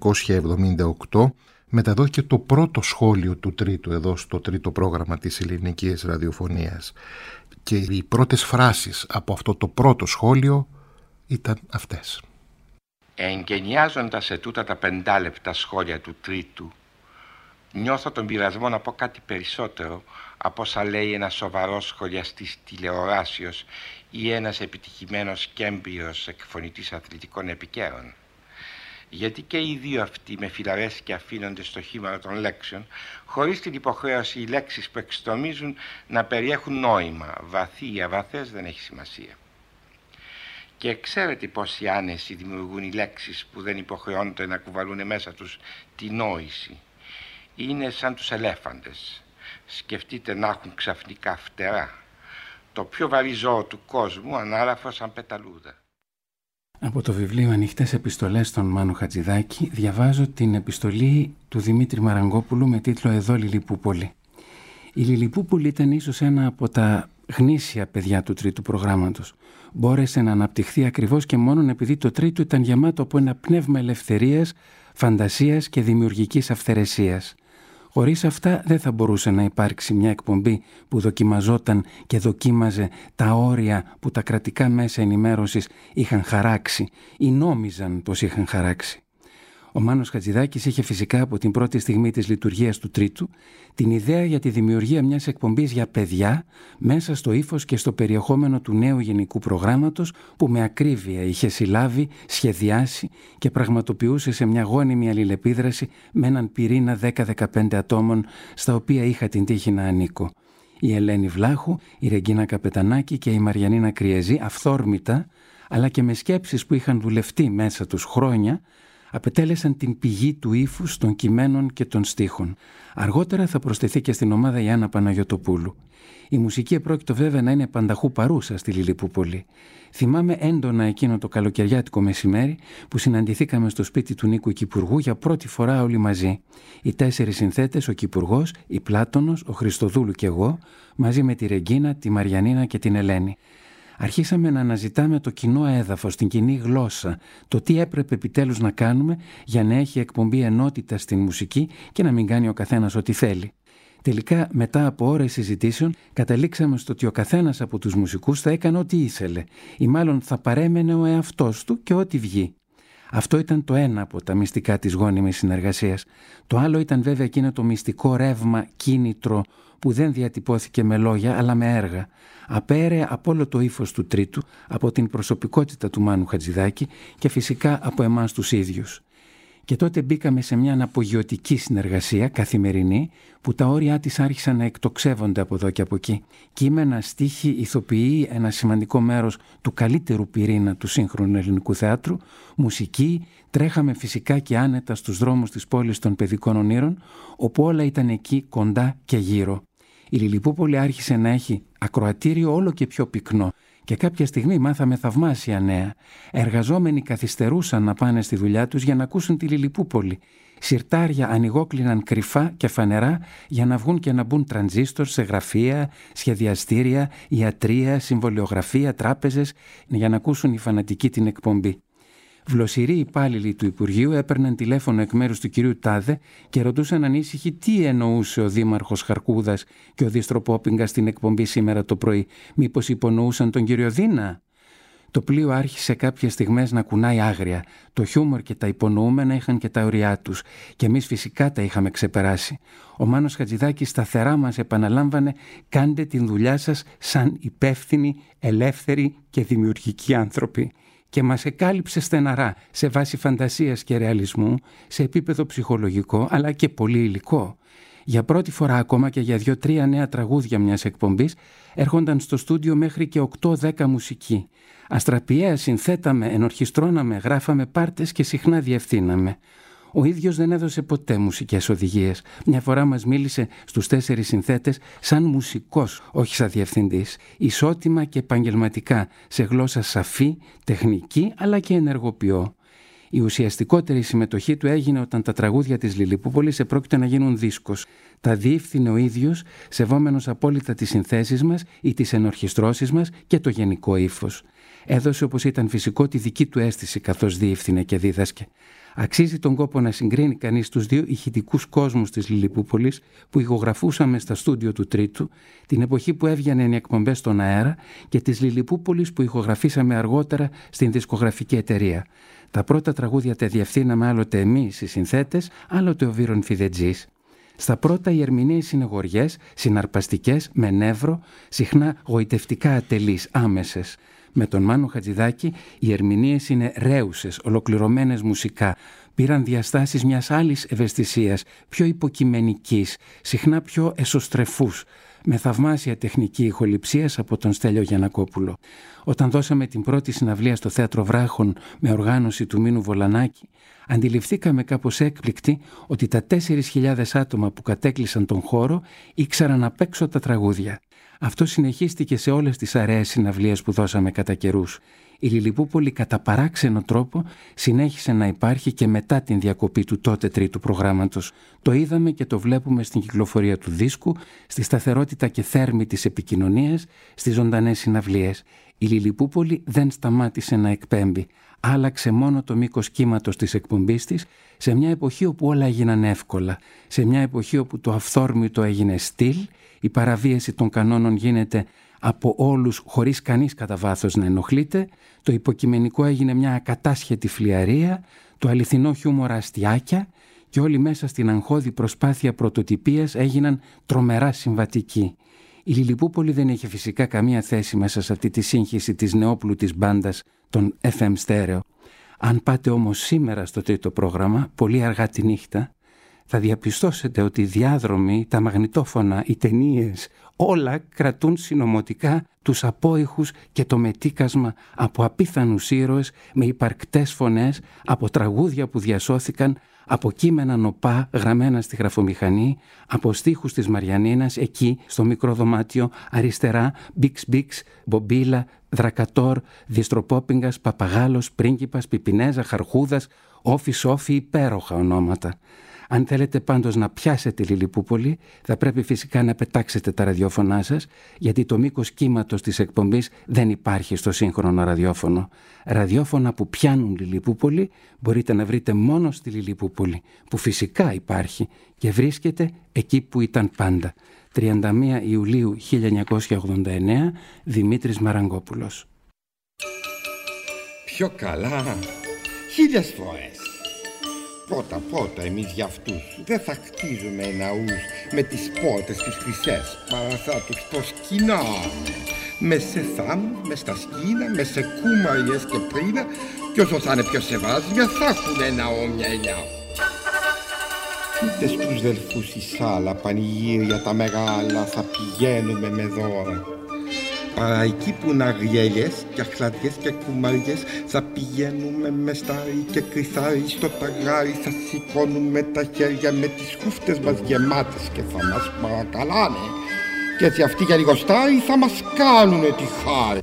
1978 μεταδόθηκε το πρώτο σχόλιο του Τρίτου εδώ στο τρίτο πρόγραμμα της ελληνικής ραδιοφωνίας και οι πρώτες φράσεις από αυτό το πρώτο σχόλιο ήταν αυτές. Εγκαινιάζοντας σε τούτα τα 5 λεπτά σχόλια του Τρίτου, νιώθω τον πειρασμό να πω κάτι περισσότερο από όσα λέει ένας σοβαρός σχολιαστής τηλεοράσιος ή ένας επιτυχημένος και έμπειρος εκφωνητής αθλητικών επικαίρων. Γιατί και οι δύο αυτοί με φιλαρέσκεια αφήνονται στο χείμαρο των λέξεων, χωρίς την υποχρέωση οι λέξεις που εξτομίζουν να περιέχουν νόημα, βαθύ ή αβαθές δεν έχει σημασία. Και ξέρετε πόση άνεση δημιουργούν οι λέξεις που δεν υποχρεώνονται να κουβαλούν μέσα τους τη νόηση. Είναι σαν τους ελέφαντες. Σκεφτείτε να έχουν ξαφνικά φτερά. Το πιο βαρύ ζώο του κόσμου ανάλαφρο σαν πεταλούδα. Από το βιβλίο «Ανοιχτές επιστολές» των Μάνου Χατζηδάκη διαβάζω την επιστολή του Δημήτρη Μαραγκόπουλου με τίτλο «Εδώ Λιλιπούπολη». Η Λιλιπούπολη ήταν ίσως ένα από τα γνήσια παιδιά του τρίτου προγράμματος. Μπόρεσε να αναπτυχθεί ακριβώς και μόνον επειδή το τρίτο ήταν γεμάτο από ένα πνεύμα ελευθερίας, φαντασίας και δημιουργικής αυθαιρεσίας. Χωρίς αυτά δεν θα μπορούσε να υπάρξει μια εκπομπή που δοκιμαζόταν και δοκίμαζε τα όρια που τα κρατικά μέσα ενημέρωσης είχαν χαράξει ή νόμιζαν πως είχαν χαράξει. Ο Μάνος Χατζηδάκης είχε φυσικά από την πρώτη στιγμή της λειτουργίας του Τρίτου την ιδέα για τη δημιουργία μιας εκπομπής για παιδιά μέσα στο ύφος και στο περιεχόμενο του νέου γενικού προγράμματος που με ακρίβεια είχε συλλάβει, σχεδιάσει και πραγματοποιούσε σε μια γόνιμη αλληλεπίδραση με έναν πυρήνα 10-15 ατόμων στα οποία είχα την τύχη να ανήκω. Η Ελένη Βλάχου, η Ρεγκίνα Καπετανάκη και η Μαριανίνα Κριεζή αυθόρμητα αλλά και με σκέψεις που είχαν δουλευτεί μέσα τους χρόνια απετέλεσαν την πηγή του ύφους των κειμένων και των στίχων. Αργότερα θα προσθεθεί και στην ομάδα η Άννα Παναγιωτοπούλου. Η μουσική επρόκειτο βέβαια να είναι πανταχού παρούσα στη Λιλιπούπολη. Θυμάμαι έντονα εκείνο το καλοκαιριάτικο μεσημέρι που συναντηθήκαμε στο σπίτι του Νίκου Κυπουργού για πρώτη φορά όλοι μαζί. Οι 4 συνθέτες, ο Κυπουργός, η Πλάτωνος, ο Χριστοδούλου και εγώ, μαζί με τη Ρεγκίνα, τη Μαριανίνα και την Ελένη. Αρχίσαμε να αναζητάμε το κοινό έδαφος, την κοινή γλώσσα, το τι έπρεπε επιτέλους να κάνουμε για να έχει εκπομπή ενότητα στην μουσική και να μην κάνει ο καθένας ό,τι θέλει. Τελικά, μετά από ώρες συζητήσεων, καταλήξαμε στο ότι ο καθένας από τους μουσικούς θα έκανε ό,τι ήθελε ή μάλλον θα παρέμενε ο εαυτός του και ό,τι βγει. Αυτό ήταν το ένα από τα μυστικά της γόνιμης συνεργασίας. Το άλλο ήταν βέβαια εκείνο το μυστικό ρεύμα, κίνητρο που δεν διατυπώθηκε με λόγια αλλά με έργα. Απέρε από όλο το ύφος του τρίτου, από την προσωπικότητα του Μάνου Χατζηδάκη και φυσικά από εμάς τους ίδιους. Και τότε μπήκαμε σε μια αναπογειωτική συνεργασία καθημερινή που τα όρια της άρχισαν να εκτοξεύονται από εδώ και από εκεί. Κείμενα, στίχοι, ηθοποιοί, ένα σημαντικό μέρος του καλύτερου πυρήνα του σύγχρονου ελληνικού θεάτρου, μουσική, τρέχαμε φυσικά και άνετα στους δρόμους της πόλης των παιδικών ονείρων, όπου όλα ήταν εκεί κοντά και γύρω. Η Λιλιπούπολη άρχισε να έχει ακροατήριο όλο και πιο πυκνό. Και κάποια στιγμή μάθαμε θαυμάσια νέα. Εργαζόμενοι καθυστερούσαν να πάνε στη δουλειά τους για να ακούσουν τη Λιλιπούπολη. Συρτάρια ανοιγόκλειναν κρυφά και φανερά για να βγουν και να μπουν τρανζίστορ σε γραφεία, σχεδιαστήρια, ιατρία, συμβολιογραφία, τράπεζες για να ακούσουν οι φανατικοί την εκπομπή. Βλοσιροί υπάλληλοι του Υπουργείου έπαιρναν τηλέφωνο εκ μέρους του κυρίου Τάδε και ρωτούσαν ανήσυχοι τι εννοούσε ο δήμαρχος Χαρκούδας και ο Διστροπόπιγκας στην εκπομπή σήμερα το πρωί. Μήπως υπονοούσαν τον κύριο Δίνα? Το πλοίο άρχισε κάποιες στιγμές να κουνάει άγρια. Το χιούμορ και τα υπονοούμενα είχαν και τα ωριά τους και εμείς φυσικά τα είχαμε ξεπεράσει. Ο Μάνος Χατζηδάκης σταθερά μας επαναλάμβανε «Κάντε την δουλειά σας σαν υπεύθυνοι, ελεύθεροι και δημιουργικοί άνθρωποι». Και μας εκάλυψε στεναρά σε βάση φαντασίας και ρεαλισμού, σε επίπεδο ψυχολογικό αλλά και πολύ υλικό. Για πρώτη φορά ακόμα και για 2-3 νέα τραγούδια μιας εκπομπής έρχονταν στο στούντιο μέχρι και 8-10 μουσικοί. Αστραπιαία συνθέταμε, ενορχιστρώναμε, γράφαμε πάρτες και συχνά διευθύναμε. Ο ίδιος δεν έδωσε ποτέ μουσικές οδηγίες. Μια φορά μας μίλησε στους 4 συνθέτες σαν μουσικός, όχι σαν διευθυντής. Ισότιμα και επαγγελματικά, σε γλώσσα σαφή, τεχνική αλλά και ενεργοποιώ. Η ουσιαστικότερη συμμετοχή του έγινε όταν τα τραγούδια της Λιλιπούπολης επρόκειται να γίνουν δίσκος. Τα διεύθυνε ο ίδιος, σεβόμενος απόλυτα τις συνθέσεις μας ή τις ενορχιστρώσεις μας και το γενικό ύφος. Έδωσε όπως ήταν φυσικό τη δική του αίσθηση καθώς διεύθυνε και δίδασκε. Αξίζει τον κόπο να συγκρίνει κανείς τους 2 ηχητικούς κόσμους της Λιλιπούπολης που ηχογραφούσαμε στα στούντιο του Τρίτου, την εποχή που έβγαιναν οι εκπομπές στον αέρα, και της Λιλιπούπολης που ηχογραφήσαμε αργότερα στην δισκογραφική εταιρεία. Τα πρώτα τραγούδια τα διευθύναμε άλλοτε εμείς οι συνθέτες, άλλοτε ο Βύρον Φιδετζής. Στα πρώτα οι ερμηνείες είναι γοριές, συναρπαστικές, με νεύρο, συχνά γοητευτικά ατελείς, άμεσες. Με τον Μάνο Χατζηδάκη οι ερμηνείες είναι ρέουσες, ολοκληρωμένες μουσικά. Πήραν διαστάσεις μιας άλλης ευαισθησίας, πιο υποκειμενικής, συχνά πιο εσωστρεφούς, με θαυμάσια τεχνική ηχοληψίας από τον Στέλιο Γιαννακόπουλο. Όταν δώσαμε την πρώτη συναυλία στο Θέατρο Βράχων με οργάνωση του Μίνου Βολανάκη, αντιληφθήκαμε κάπως έκπληκτοι ότι τα 4.000 άτομα που κατέκλυσαν τον χώρο ήξεραν απ' έξω τα τραγούδια. Αυτό συνεχίστηκε σε όλες τις αραιές συναυλίες που δώσαμε κατά καιρούς. Η Λιλιπούπολη κατά παράξενο τρόπο συνέχισε να υπάρχει και μετά την διακοπή του τότε τρίτου προγράμματος. Το είδαμε και το βλέπουμε στην κυκλοφορία του δίσκου, στη σταθερότητα και θέρμη της επικοινωνίας, στις ζωντανές συναυλίες. Η Λιλιπούπολη δεν σταμάτησε να εκπέμπει. Άλλαξε μόνο το μήκος κύματος της εκπομπής της σε μια εποχή όπου όλα έγιναν εύκολα. Σε μια εποχή όπου το αυθόρμητο έγινε στυλ, η παραβίαση των κανόνων γίνεται από όλους χωρίς κανείς κατά βάθος να ενοχλείται, το υποκειμενικό έγινε μια ακατάσχετη φλιαρία, το αληθινό χιούμορ αστιάκια και όλοι μέσα στην αγχώδη προσπάθεια πρωτοτυπίας έγιναν τρομερά συμβατικοί. Η Λιλιπούπολη δεν είχε φυσικά καμία θέση μέσα σε αυτή τη σύγχυση της νεόπλουτης μπάντας των FM Stereo. Αν πάτε όμως σήμερα στο τρίτο πρόγραμμα, πολύ αργά τη νύχτα, θα διαπιστώσετε ότι οι διάδρομοι, τα μαγνητόφωνα, οι ταινίες, όλα κρατούν συνωμοτικά τους απόϊχους και το μετίκασμα από απίθανους ήρωες με υπαρκτές φωνές, από τραγούδια που διασώθηκαν, από κείμενα νοπά γραμμένα στη γραφομηχανή, από στίχους της Μαριανίνας εκεί στο μικρό δωμάτιο αριστερά, Μπίξ Μπίξ, Μπομπίλα, Δρακατόρ, Διστροπόπιγκας, Παπαγάλος, Πρίγκιπας, Πιπινέζα, Χαρχούδας, Όφι Σόφι, υπέροχα ονόματα. Αν θέλετε πάντως να πιάσετε Λιλιπούπολη, θα πρέπει φυσικά να πετάξετε τα ραδιόφωνά σας, γιατί το μήκος κύματος της εκπομπής δεν υπάρχει στο σύγχρονο ραδιόφωνο. Ραδιόφωνα που πιάνουν Λιλιπούπολη μπορείτε να βρείτε μόνο στη Λιλιπούπολη, που φυσικά υπάρχει και βρίσκεται εκεί που ήταν πάντα. 31 Ιουλίου 1989, Δημήτρης Μαραγκόπουλος. Πιο καλά, 1000 φορές. Πρώτα εμείς για αυτούς δεν θα χτίζουμε ναούς με τις πόρτες τις χρυσές, παρά θα τους προσκυνάμε με σε θάμ, με στα σκήνα, με σε κούμαριες και πρίνα, και όσο θα είναι πιο σεβάσμια θα έχουν ναό μια ελιά. Ούτε στους δελφούς η σάλα, πανηγύρια τα μεγάλα θα πηγαίνουμε με δώρα. Παρά εκεί που είναι αγριέλιες και αχλαδιές και κουμαριές θα πηγαίνουμε με στάρι και κρυθάρι στο ταγάρι, θα σηκώνουμε τα χέρια με τις χούφτες μας γεμάτες και θα μας παρακαλάνε, και έτσι αυτοί για λιγοστάρι θα μας κάνουνε τη χάρη.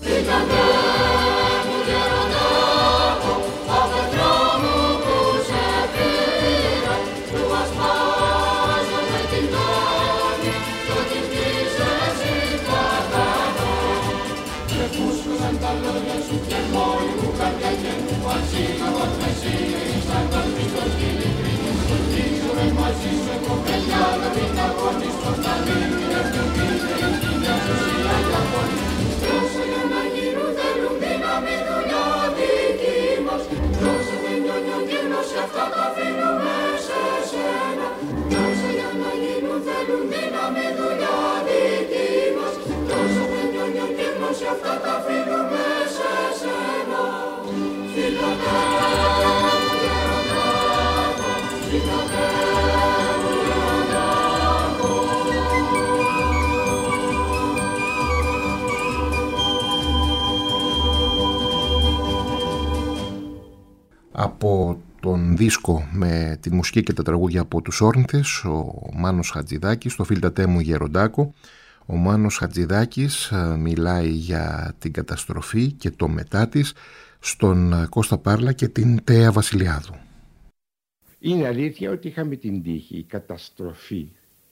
Από τον δίσκο με τη μουσική και τα τραγούδια από τους Όρνηθες, ο Μάνος Χατζηδάκης, στο Φίλτατέ μου Γεροντάκο. Ο Μάνος Χατζηδάκης μιλάει για την καταστροφή και το μετά της στον Κώστα Πάρλα και την Τέα Βασιλιάδου. Είναι αλήθεια ότι είχαμε την τύχη, η καταστροφή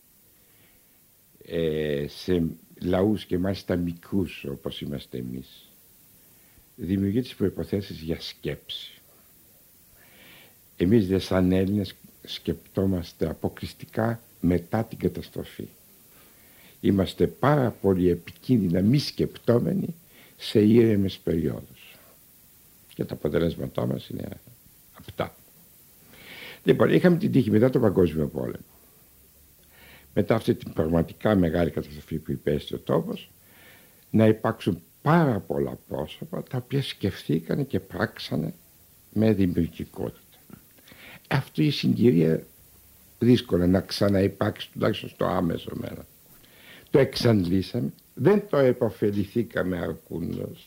σε λαούς και μάλιστα μικρούς όπως είμαστε εμείς δημιουργεί τις προϋποθέσεις για σκέψη. Εμείς δε σαν Έλληνες σκεπτόμαστε αποκλειστικά μετά την καταστροφή. Είμαστε πάρα πολύ επικίνδυνα μη σκεπτόμενοι σε ήρεμες περιόδους. Και τα αποτελέσματά μας είναι αυτά. Λοιπόν, είχαμε την τύχη μετά τον Παγκόσμιο Πόλεμο, μετά αυτή την πραγματικά μεγάλη καταστροφή που υπέστη ο τόπος, να υπάρξουν πάρα πολλά πρόσωπα τα οποία σκεφτήκανε και πράξανε με δημιουργικότητα. Αυτή η συγκυρία δύσκολα να ξαναυπάρξει, τουλάχιστον στο άμεσο μέλλον. Το εξαντλήσαμε, δεν το επωφεληθήκαμε αρκούντος.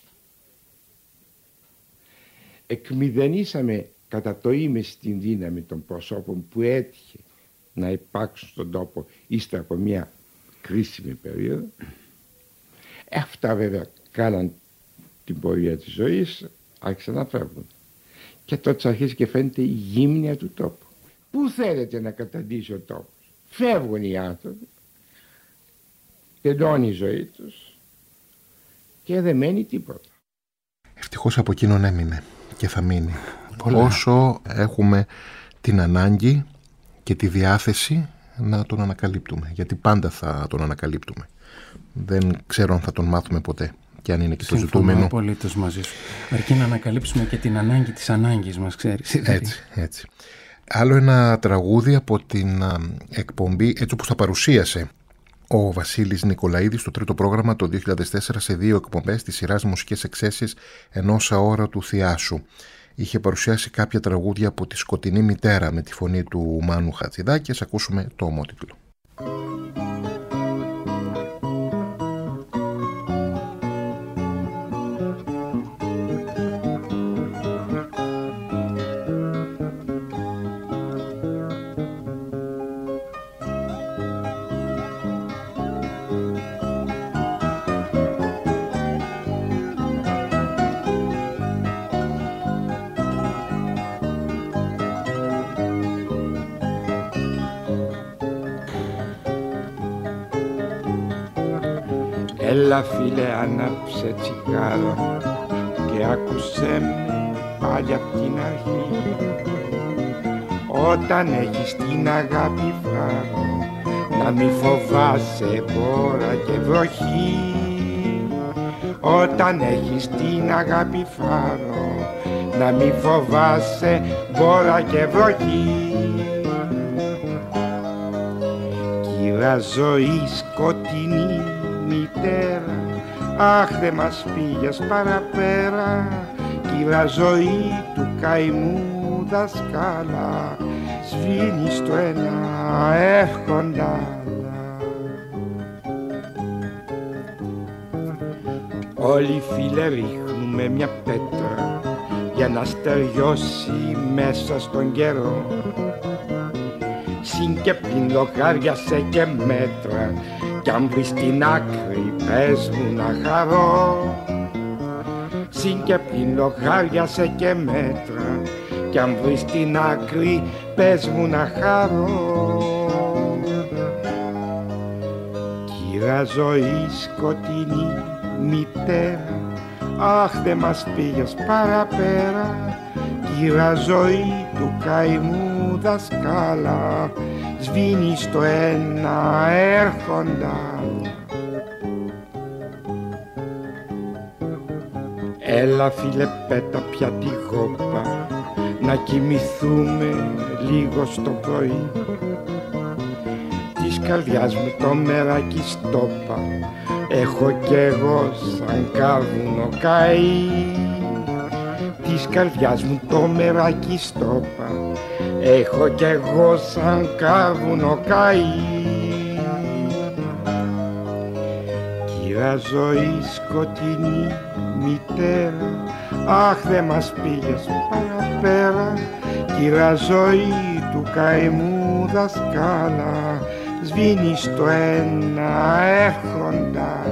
Εκμηδενήσαμε κατά το ίμιση την δύναμη των προσώπων που έτυχε να υπάρξουν στον τόπο ύστερα από μια κρίσιμη περίοδο. Αυτά βέβαια κάναν την πορεία της ζωής, άρχισαν να φεύγουν. Και τότε αρχίζει και φαίνεται η γύμνια του τόπου. Πού θέλετε να καταντήσει ο τόπος? Φεύγουν οι άνθρωποι, τελειώνει η ζωή τους και δεν μένει τίποτα. Ευτυχώς από εκείνον έμεινε και θα μείνει. Όσο έχουμε την ανάγκη και τη διάθεση να τον ανακαλύπτουμε, γιατί πάντα θα τον ανακαλύπτουμε. Δεν ξέρω αν θα τον μάθουμε ποτέ και αν είναι και το ζητούμενο. Συμφωνώ απολύτως μαζί σου. Αρκεί να ανακαλύψουμε και την ανάγκη της ανάγκης μας, ξέρεις. Έτσι. Άλλο ένα τραγούδι από την εκπομπή, έτσι όπως τα παρουσίασε ο Βασίλης Νικολαίδης στο τρίτο πρόγραμμα το 2004 σε 2 εκπομπές της σειράς Μουσικές Εξαίσσεις ενός αόρατου Θειάσου. Είχε παρουσιάσει κάποια τραγούδια από τη Σκοτεινή Μητέρα με τη φωνή του Μάνου Χατζηδάκη. Ας ακούσουμε το ομότιτλο. Έλα φίλε, άναψε τσιγάρο και άκουσέ με πάλι απ' την αρχή. Όταν έχεις την αγάπη φράρο, να μη φοβάσαι μπόρα και βροχή. Όταν έχεις την αγάπη φράρο, να μη φοβάσαι μπόρα και βροχή. Κύρα ζωή σκοτεινή μητέρα, αχ δε μας πήγες παραπέρα. Κύρα ζωή του καημού δασκάλα, σβήνει στο ένα εύχοντα. Όλοι φίλε ρίχνουμε μια πέτρα για να στεριώσει μέσα στον καιρό. Συν και πλην λογάριασε και μέτρα, κι αν βρεις την άκρη πες μου να χαρώ. Συν και πλην λογάριασε και μέτρα, κι αν βρεις την άκρη πες μου να χαρώ. Κύρα ζωή σκοτεινή μητέρα, αχ δε μας πήγες παραπέρα. Κύρα ζωή του καημού δασκάλα, σβήνει στο ένα έρχοντα. Έλα φίλε πέτα πια τη γόπα, να κοιμηθούμε λίγο στο πρωί. Της καρδιάς μου το μεράκι στόπα, έχω κι εγώ σαν κάρβουνο καεί. Της καρδιάς μου το μεράκι στόπα, έχω κι εγώ σαν κάρβουνο καεί. Κύρα ζωή σκοτεινή μητέρα, αχ δε μας πήγες παραπέρα. Κύρα ζωή του καημού δασκάλα, σβήνει στο ένα έχοντα.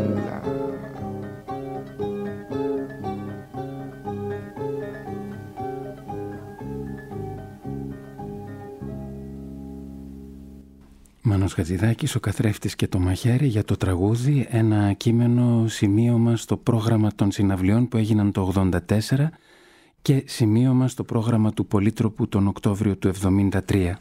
Μάνος Χατζηδάκης, ο καθρέφτης και το μαχαίρι, για το τραγούδι, ένα κείμενο σημείωμα στο πρόγραμμα των συναυλιών που έγιναν το 1984 και σημείωμα στο πρόγραμμα του Πολύτροπου τον Οκτώβριο του 1973.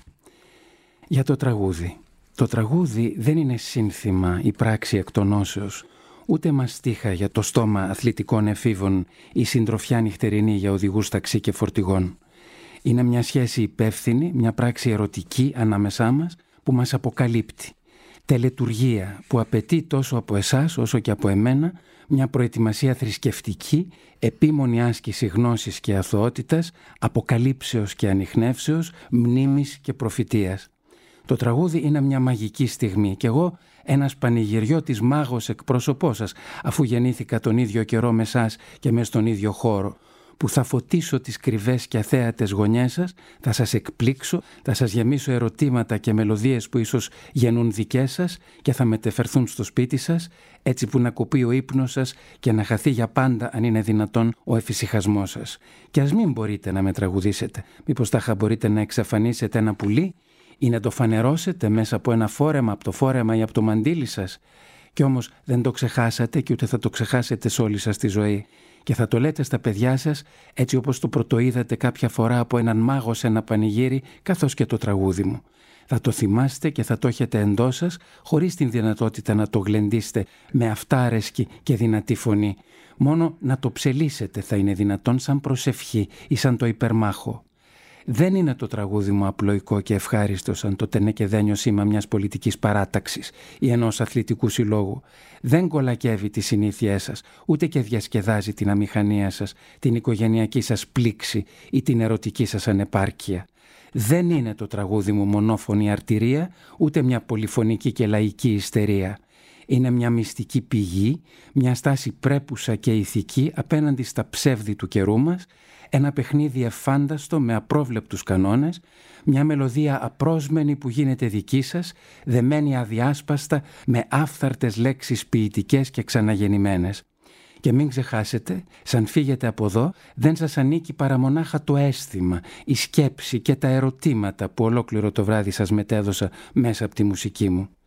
Για το τραγούδι. Το τραγούδι δεν είναι σύνθημα ή πράξη εκ των όσεως, ούτε μαστίχα για το στόμα αθλητικών εφήβων ή συντροφιά νυχτερινή για οδηγούς ταξί και φορτηγών. Είναι μια σχέση υπεύθυνη, μια πράξη ερωτική ανάμεσά μας που μας αποκαλύπτει. Τελετουργία που απαιτεί τόσο από εσάς όσο και από εμένα μια προετοιμασία θρησκευτική, επίμονη άσκηση γνώσης και αθωότητας, αποκαλύψεως και ανιχνεύσεως, μνήμης και προφητείας. Το τραγούδι είναι μια μαγική στιγμή και εγώ ένας πανηγυριώτης μάγος εκπρόσωπός σας, αφού γεννήθηκα τον ίδιο καιρό με εσάς και μες στον ίδιο χώρο, που θα φωτίσω τις κρυβές και αθέατες γωνιές σας, θα σας εκπλήξω, θα σας γεμίσω ερωτήματα και μελωδίες που ίσως γεννούν δικές σας και θα μετεφερθούν στο σπίτι σας, έτσι που να κοπεί ο ύπνος σας και να χαθεί για πάντα, αν είναι δυνατόν, ο εφησυχασμός σας. Και ας μην μπορείτε να με τραγουδήσετε, μήπως τάχα μπορείτε να εξαφανίσετε ένα πουλί ή να το φανερώσετε μέσα από ένα φόρεμα, από το φόρεμα ή από το μαντίλι σας. Κι όμως δεν το ξεχάσατε και ούτε θα το ξεχάσετε σε όλη σας τη ζωή. Και θα το λέτε στα παιδιά σας έτσι όπως το πρωτοείδατε κάποια φορά από έναν μάγο σε ένα πανηγύρι, καθώς και το τραγούδι μου. Θα το θυμάστε και θα το έχετε εντός σας, χωρίς την δυνατότητα να το γλεντήσετε με αυτάρεσκη και δυνατή φωνή. Μόνο να το ψελίσετε θα είναι δυνατόν σαν προσευχή ή σαν το υπερμάχο. Δεν είναι το τραγούδι μου απλοϊκό και ευχάριστο σαν το τενεκεδένιο σήμα μιας πολιτικής παράταξης ή ενός αθλητικού συλλόγου. Δεν κολακεύει τις συνήθειές σας, ούτε και διασκεδάζει την αμηχανία σας, την οικογενειακή σας πλήξη ή την ερωτική σας ανεπάρκεια. Δεν είναι το τραγούδι μου μονόφωνη αρτηρία, ούτε μια πολυφωνική και λαϊκή ιστερία. Είναι μια μυστική πηγή, μια στάση πρέπουσα και ηθική απέναντι στα ψεύδη του καιρού μας, ένα παιχνίδι εφάνταστο με απρόβλεπτους κανόνες, μια μελωδία απρόσμενη που γίνεται δική σας, δεμένη αδιάσπαστα με άφθαρτες λέξεις ποιητικές και ξαναγεννημένες. Και μην ξεχάσετε, σαν φύγετε από εδώ, δεν σας ανήκει παρά μονάχα το αίσθημα, η σκέψη και τα ερωτήματα που ολόκληρο το βράδυ σας μετέδωσα μέσα από τη μουσική μου.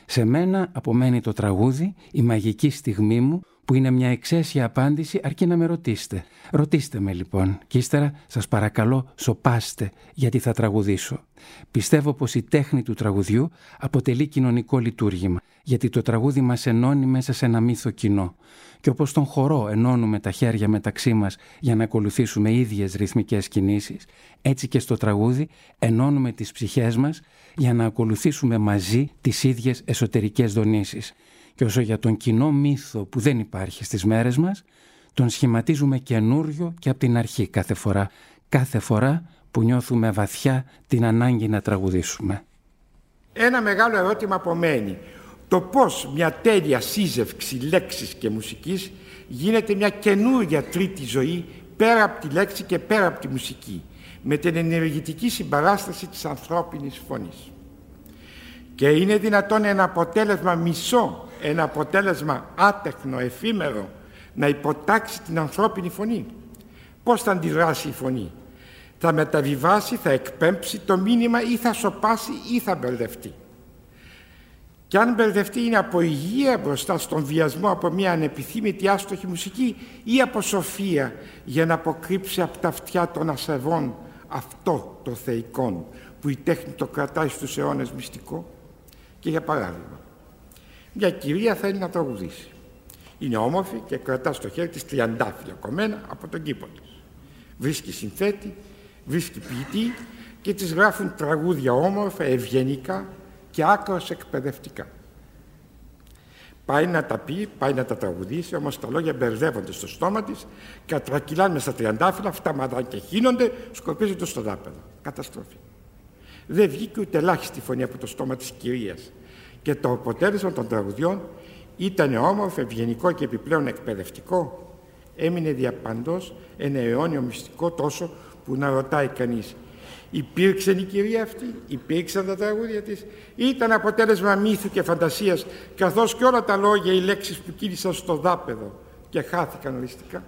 Σε μένα απομένει το τραγούδι, η μαγική στιγμή μου, που είναι μια εξαίσια απάντηση αρκεί να με ρωτήσετε. Ρωτήστε με λοιπόν και ύστερα σας παρακαλώ σωπάστε γιατί θα τραγουδήσω. Πιστεύω πως η τέχνη του τραγουδιού αποτελεί κοινωνικό λειτουργήμα, γιατί το τραγούδι μας ενώνει μέσα σε ένα μύθο κοινό. Και όπως στον χορό ενώνουμε τα χέρια μεταξύ μας για να ακολουθήσουμε ίδιες ρυθμικές κινήσεις, έτσι και στο τραγούδι ενώνουμε τις ψυχές μας για να ακολουθήσουμε μαζί τις ίδιες εσωτερικές δονήσεις. Και όσο για τον κοινό μύθο που δεν υπάρχει στις μέρες μας, τον σχηματίζουμε καινούριο και από την αρχή κάθε φορά που νιώθουμε βαθιά την ανάγκη να τραγουδήσουμε. Ένα μεγάλο ερώτημα απομένει. Το πώς μια τέλεια σύζευξη λέξης και μουσικής γίνεται μια καινούργια τρίτη ζωή πέρα από τη λέξη και πέρα από τη μουσική, με την ενεργητική συμπαράσταση της ανθρώπινης φωνής. Και είναι δυνατόν ένα αποτέλεσμα μισό, ένα αποτέλεσμα άτεχνο, εφήμερο, να υποτάξει την ανθρώπινη φωνή? Πώς θα αντιδράσει η φωνή? Θα μεταβιβάσει, θα εκπέμψει το μήνυμα ή θα σωπάσει ή θα μπερδευτεί? Και αν μπερδευτεί, είναι από υγεία μπροστά στον βιασμό από μια ανεπιθύμητη άστοχη μουσική ή από σοφία για να αποκρύψει από τα αυτιά των ασεβών αυτό το θεϊκόν που η τέχνη το κρατάει στους αιώνες μυστικό? Και για παράδειγμα, μια κυρία θέλει να τραγουδήσει. Είναι όμορφη και κρατά στο χέρι της τριαντάφυλλα κομμένα από τον κήπο της. Βρίσκει συνθέτη, βρίσκει ποιητή και της γράφουν τραγούδια όμορφα, ευγενικά και άκρως εκπαιδευτικά. Πάει να τα πει, πάει να τα τραγουδήσει, όμως τα λόγια μπερδεύονται στο στόμα της, κατρακυλάνε στα τριαντάφυλλα, φταματάνε και χύνονται, σκορπίζονται στο δάπεδο. Καταστροφή. Δεν βγήκε ούτε ελάχιστη φωνή από το στόμα της κυρίας και το αποτέλεσμα των τραγουδιών ήταν όμορφο, ευγενικό και επιπλέον εκπαιδευτικό. Έμεινε διαπαντός ένα αιώνιο μυστικό, τόσο που να ρωτάει κανείς: υπήρξε η κυρία αυτή, υπήρξαν τα τραγούδια της, ήταν αποτέλεσμα μύθου και φαντασίας, καθώς και όλα τα λόγια, οι λέξεις που κύλησαν στο δάπεδο και χάθηκαν οριστικά?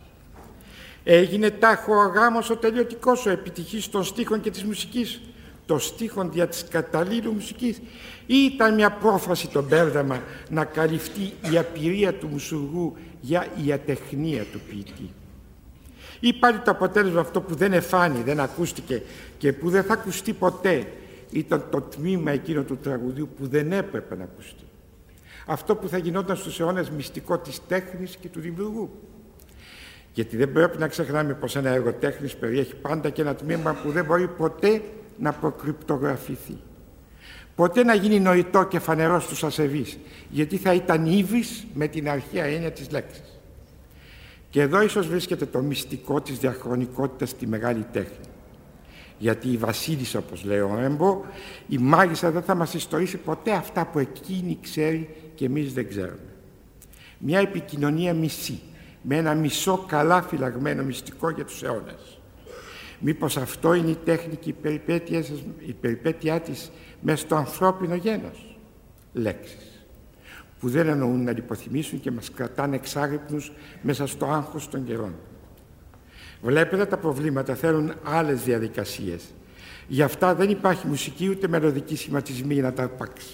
Έγινε τάχο ο γάμος ο τελειωτικός, ο επιτυχής των στίχων και της μουσικής, των στίχων δια της καταλήλου μουσικής, ή ήταν μια πρόφραση το μπέρδεμα να καλυφθεί η απειρία του μουσουργού για η ατεχνία του ποιητή? Ή πάλι το αποτέλεσμα αυτό που δεν εφάνει, δεν ακούστηκε και που δεν θα ακουστεί ποτέ, ήταν το τμήμα εκείνο του τραγουδιού που δεν έπρεπε να ακουστεί? Αυτό που θα γινόταν στους αιώνες μυστικό της τέχνης και του δημιουργού. Γιατί δεν πρέπει να ξεχνάμε πως ένα έργο τέχνης περιέχει πάντα και ένα τμήμα που δεν μπορεί ποτέ να προκρυπτογραφηθεί. Ποτέ να γίνει νοητό και φανερό στους ασεβείς, γιατί θα ήταν ύβης με την αρχαία έννοια της λέξης. Και εδώ ίσως βρίσκεται το μυστικό της διαχρονικότητας στη μεγάλη τέχνη. Γιατί η βασίλισσα, όπως λέει ο Ρέμπο, η μάγισσα δεν θα μας ιστορήσει ποτέ αυτά που εκείνη ξέρει και εμείς δεν ξέρουμε. Μια επικοινωνία μισή, με ένα μισό καλά φυλαγμένο μυστικό για τους αιώνες. Μήπως αυτό είναι η τέχνη και η περιπέτειά της μέσα στο ανθρώπινο γένος? Λέξεις που δεν εννοούν να λιποθυμήσουν και μας κρατάνε εξάγρυπνους μέσα στο άγχος των καιρών. Βλέπετε, τα προβλήματα θέλουν άλλες διαδικασίες. Γι' αυτά δεν υπάρχει μουσική ούτε μελωδική σχηματισμή για να τα αρπάξει.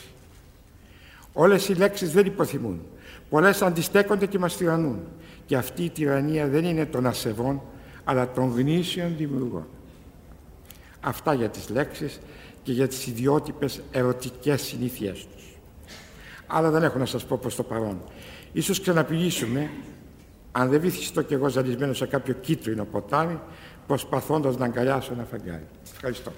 Όλες οι λέξεις δεν λιποθυμούν. Πολλές αντιστέκονται και μας τυραννούν. Και αυτή η τυραννία δεν είναι των ασεβών, αλλά των γνήσιων δημιουργών. Αυτά για τις λέξεις και για τις ιδιότυπες ερωτικές συνήθειές τους. Αλλά δεν έχω να σας πω προς το παρόν. Ίσως ξαναπηγήσουμε, αν δεν βυθιστώ κι εγώ ζαλισμένο σε κάποιο κίτρινο ποτάμι, προσπαθώντας να αγκαλιάσω ένα φεγγάρι. Ευχαριστώ.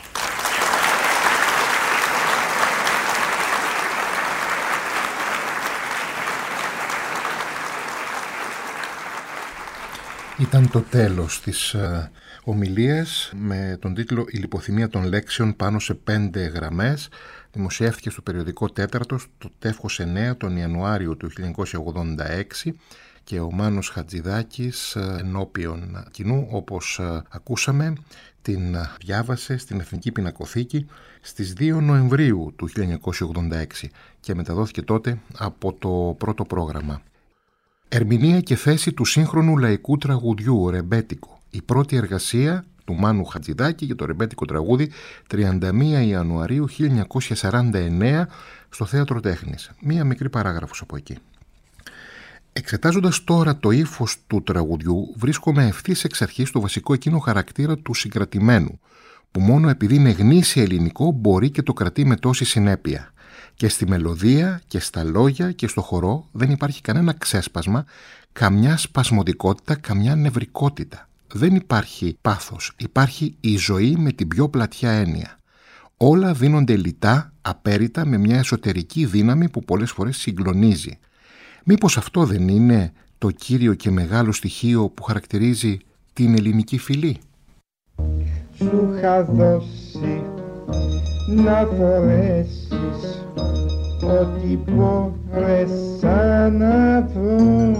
Ήταν το τέλος της ομιλίας με τον τίτλο «Η λιποθυμία των λέξεων πάνω σε 5 γραμμές». Δημοσιεύτηκε στο περιοδικό Τέταρτος, το τεύχος 9, τον Ιανουάριο του 1986 και ο Μάνος Χατζηδάκης ενώπιον κοινού, όπως ακούσαμε, την διάβασε στην Εθνική Πινακοθήκη στις 2 Νοεμβρίου του 1986 και μεταδόθηκε τότε από το πρώτο πρόγραμμα. Ερμηνεία και θέση του σύγχρονου λαϊκού τραγουδιού «Ρεμπέτικο», η πρώτη εργασία του Μάνου Χατζηδάκη για το ρεμπέτικο τραγούδι 31 Ιανουαρίου 1949 στο Θέατρο Τέχνης. Μία μικρή παράγραφος από εκεί. Εξετάζοντας τώρα το ύφος του τραγουδιού, βρίσκομαι ευθύς εξ αρχής στο βασικό εκείνο χαρακτήρα του συγκρατημένου, που μόνο επειδή είναι γνήσια ελληνικό μπορεί και το κρατεί με τόση συνέπεια. Και στη μελωδία και στα λόγια και στο χορό δεν υπάρχει κανένα ξέσπασμα, καμιά σπασμωδικότητα, καμιά νευρικότητα. Δεν υπάρχει πάθος, υπάρχει η ζωή με την πιο πλατιά έννοια. Όλα δίνονται λιτά, απέριτα, με μια εσωτερική δύναμη που πολλές φορές συγκλονίζει. Μήπως αυτό δεν είναι το κύριο και μεγάλο στοιχείο που χαρακτηρίζει την ελληνική φυλή? Σου είχα δώσει να φορέσεις ό,τι μπόρεσα να βρω,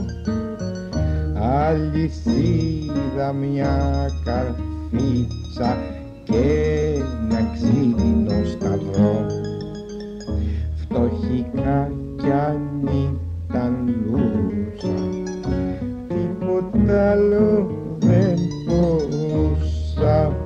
αλυσίδα, μια καρφίτσα και ένα ξύλινο σταυρό. Φτωχικά κι αν ήταν λούζα, τίποτα άλλο δεν μπορούσα.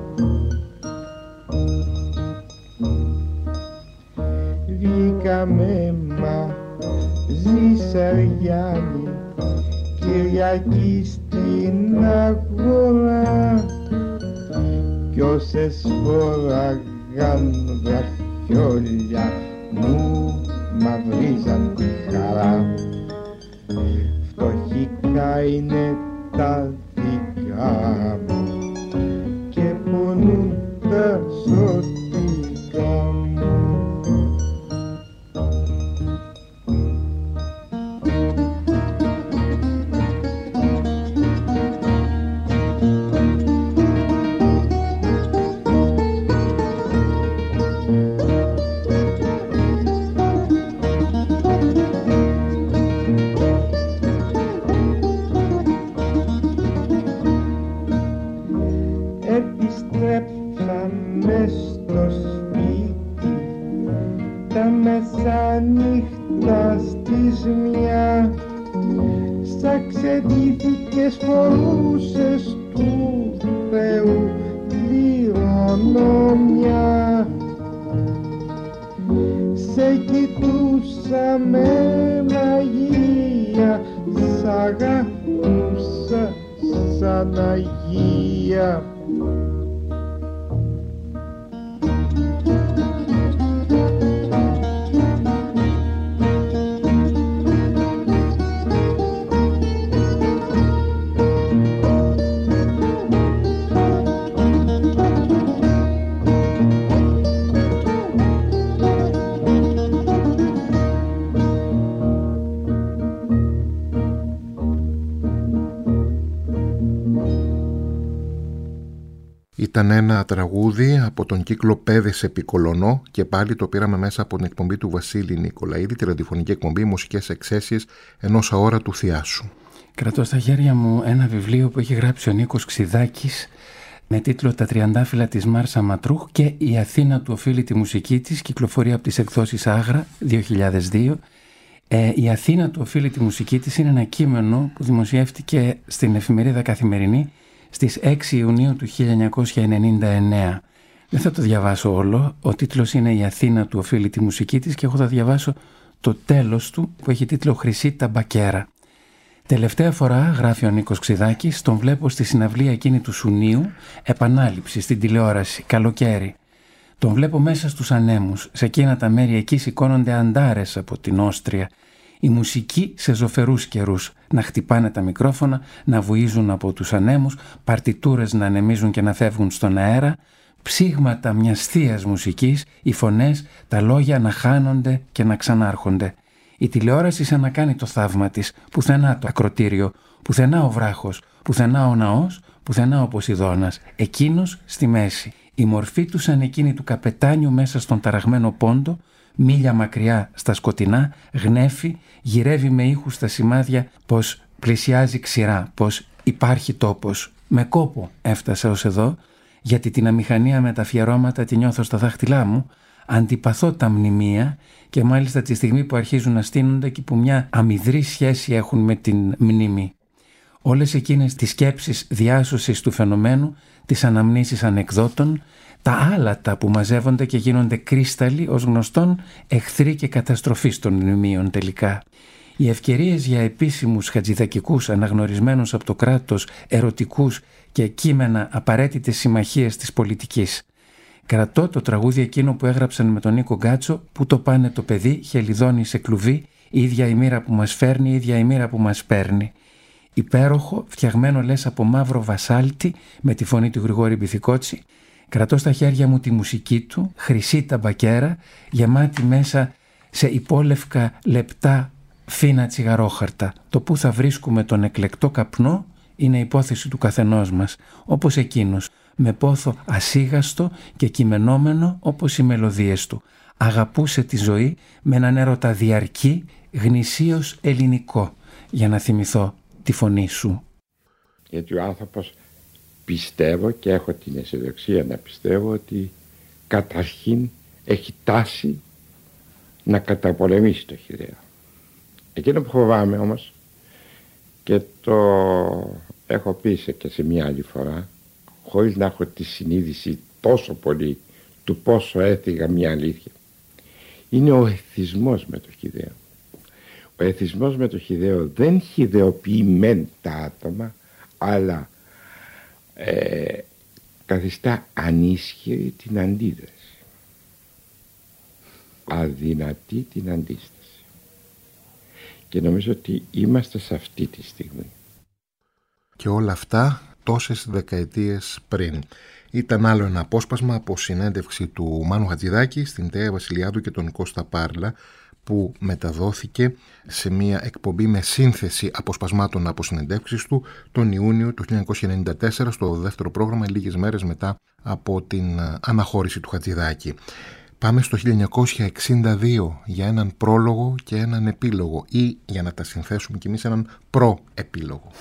Βγήκαμε μαζί Σαριάννη, Κυριακή στην αγορά, κι όσες φοράγαν βραχιόλια μου μαυρίζαν τη χαρά. Φτωχικά είναι τα δικά μου και πονούν τα ζωτικά μου. Επιστρέψαμε στο σπίτι τα μεσάνυχτα στις μια, σαν ξεντήθηκες φορούσες του Θεού κληρονομιά. Σε κοιτούσα με μαγεία, σ' αγαπούσα σαν Αγία. Ήταν ένα τραγούδι από τον κύκλο «Πέδες επί Κολωνό» και πάλι το πήραμε μέσα από την εκπομπή του Βασίλη Νικολαίδη, τη ραδιοφωνική εκπομπή «Μουσικές εξαίσιες ενός αόρατου θειάσου». Κρατώ στα χέρια μου ένα βιβλίο που έχει γράψει ο Νίκος Ξιδάκης με τίτλο «Τα τριαντάφυλλα της Μάρσα Ματρούχ» και «Η Αθήνα του οφείλει τη μουσική της», κυκλοφορεί από τις εκδόσεις Άγρα 2002. «Η Αθήνα του οφείλει τη μουσική της» είναι ένα κείμενο που δημοσιεύτηκε στην εφημερίδα Καθημερινή στις 6 Ιουνίου του 1999. Δεν θα το διαβάσω όλο. Ο τίτλος είναι «Η Αθήνα του οφείλει τη μουσική της» και εγώ θα διαβάσω το τέλος του που έχει τίτλο «Χρυσή Ταμπακέρα». Τελευταία φορά, γράφει ο Νίκος Ξιδάκης, τον βλέπω στη συναυλία εκείνη του Σουνίου, επανάληψη στην τηλεόραση, καλοκαίρι. Τον βλέπω μέσα στους ανέμους, σε εκείνα τα μέρη εκεί σηκώνονται αντάρες από την Όστρια. Η μουσική σε ζωφερούς καιρούς, να χτυπάνε τα μικρόφωνα, να βουίζουν από τους ανέμους, παρτιτούρες να ανεμίζουν και να φεύγουν στον αέρα, ψήγματα μιας θείας μουσικής, οι φωνές, τα λόγια να χάνονται και να ξανάρχονται. Η τηλεόραση σαν να κάνει το θαύμα της, πουθενά το ακροτήριο, πουθενά ο βράχος, πουθενά ο ναός, πουθενά ο Ποσειδώνας, εκείνος στη μέση. Η μορφή του σαν εκείνη του καπετάνιου μέσα στον ταραγμένο πόντο, μίλια μακριά στα σκοτεινά, γνέφει, γυρεύει με ήχους στα σημάδια πως πλησιάζει ξηρά, πως υπάρχει τόπος. Με κόπο έφτασα ως εδώ, γιατί την αμηχανία με τα αφιερώματα τη νιώθω στα δάχτυλά μου, αντιπαθώ τα μνημεία και μάλιστα τη στιγμή που αρχίζουν να στείνονται και που μια αμυδρή σχέση έχουν με την μνήμη. Όλες εκείνες τις σκέψεις διάσωσης του φαινομένου, τις αναμνήσεις ανεκδότων, τα άλατα που μαζεύονται και γίνονται κρίσταλλοι, ως γνωστόν εχθροί και καταστροφής των μνημείων τελικά. Οι ευκαιρίες για επίσημους χατζηδακικούς αναγνωρισμένους από το κράτος ερωτικούς και κείμενα απαραίτητες συμμαχίες της πολιτικής. Κρατώ το τραγούδι εκείνο που έγραψαν με τον Νίκο Γκάτσο, «Πού το πάνε το παιδί, χελιδόνι σε κλουβί, η ίδια η μοίρα που μας φέρνει, η ίδια η μοίρα που μας παίρνει». Υπέροχο, φτιαγμένο λες από μαύρο βασάλτη, με τη φωνή του Γρηγόρη Μπιθικότσι. Κρατώ στα χέρια μου τη μουσική του, χρυσή ταμπακέρα, γεμάτη μέσα σε υπόλευκα λεπτά φίνα τσιγαρόχαρτα. Το που θα βρίσκουμε τον εκλεκτό καπνό είναι υπόθεση του καθενός μας, όπως εκείνος, με πόθο ασίγαστο και κειμενόμενο όπως οι μελωδίες του. Αγαπούσε τη ζωή με έναν έρωτα διαρκή, γνησίως ελληνικό, για να θυμηθώ τη φωνή σου. Γιατί ο άνθρωπος, πιστεύω και έχω την αισιοδοξία να πιστεύω, ότι καταρχήν έχει τάση να καταπολεμήσει το χυδαίο. Εκείνο που φοβάμαι όμως, και το έχω πει και σε μια άλλη φορά, χωρίς να έχω τη συνείδηση τόσο πολύ του πόσο έφυγα μια αλήθεια, είναι ο εθισμός με το χυδαίο. Ο εθισμός με το χυδαίο δεν χυδαιοποιεί μεν τα άτομα, αλλά καθιστά ανίσχυρη την αντίδραση, αδυνατή την αντίσταση. Και νομίζω ότι είμαστε σε αυτή τη στιγμή. Και όλα αυτά τόσες δεκαετίες πριν. Ήταν άλλο ένα απόσπασμα από συνέντευξη του Μάνου Χατζηδάκη στην Τέα Βασιλιάδου και τον Κώστα Πάρλα, που μεταδόθηκε σε μια εκπομπή με σύνθεση αποσπασμάτων από συνεντεύξεις του τον Ιούνιο του 1994 στο δεύτερο πρόγραμμα, λίγες μέρες μετά από την αναχώρηση του Χατζηδάκη. Πάμε στο 1962 για έναν πρόλογο και έναν επίλογο, ή για να τα συνθέσουμε κι εμείς έναν προ-επίλογο.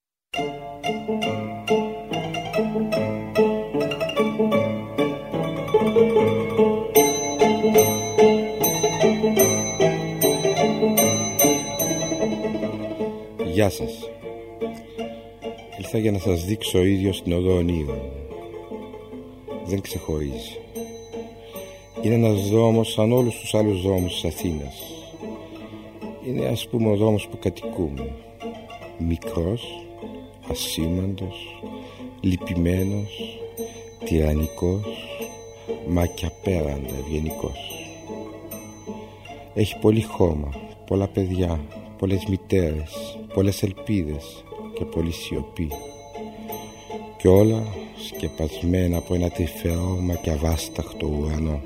Γεια σας. Ήρθα για να σας δείξω ο ίδιος την οδό ονείρων. Δεν ξεχωρίζει. Είναι ένας δρόμος σαν όλους τους άλλους δρόμους της Αθήνας. Είναι, ας πούμε, ο δρόμος που κατοικούμε. Μικρός, ασήμαντος, λυπημένος, τυραννικός, μα και απέραντα ευγενικός. Έχει πολύ χώμα, πολλά παιδιά, πολλές μητέρες, πολλές ελπίδες και πολλή σιωπή. Και όλα σκεπασμένα από ένα τρυφερό μα και αβάσταχτο ουρανό.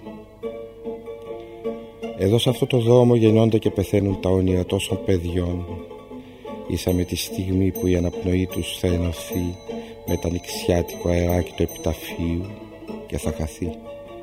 Εδώ σε αυτό το δρόμο γεννώνται και πεθαίνουν τα όνειρα τόσων παιδιών, ίσα με τη στιγμή που η αναπνοή τους θα ενωθεί με τα νηξιάτικο αεράκι του επιταφείου και θα χαθεί.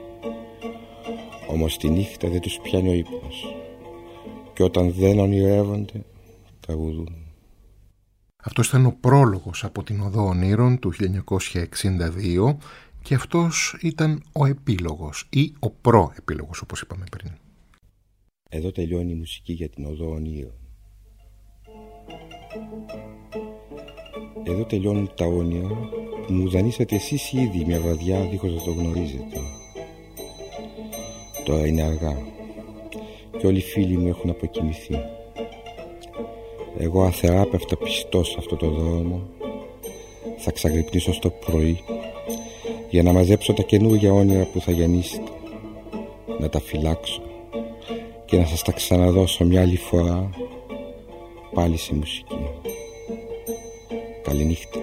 Όμως τη νύχτα δεν τους πιάνει ο ύπνος, και όταν δεν ονειρεύονται τραγουδούν. Αυτός ήταν ο πρόλογος από την Οδό Ονείρων του 1962 και αυτός ήταν ο επίλογος ή ο προ-επίλογος, όπως είπαμε πριν. Εδώ τελειώνει η μουσική για την Οδό Ονείρων. Εδώ τελειώνουν τα όνειρα που μου δανείσατε εσείς ήδη μια βραδιά δίχως να το γνωρίζετε. Τώρα είναι αργά και όλοι οι φίλοι μου έχουν αποκοιμηθεί. Εγώ αθεράπευτα πιστός σε αυτό το δρόμο θα ξαγρυπνήσω στο πρωί για να μαζέψω τα καινούργια όνειρα που θα γεννήσετε, να τα φυλάξω και να σας τα ξαναδώσω μια άλλη φορά πάλι σε μουσική. Καληνύχτα.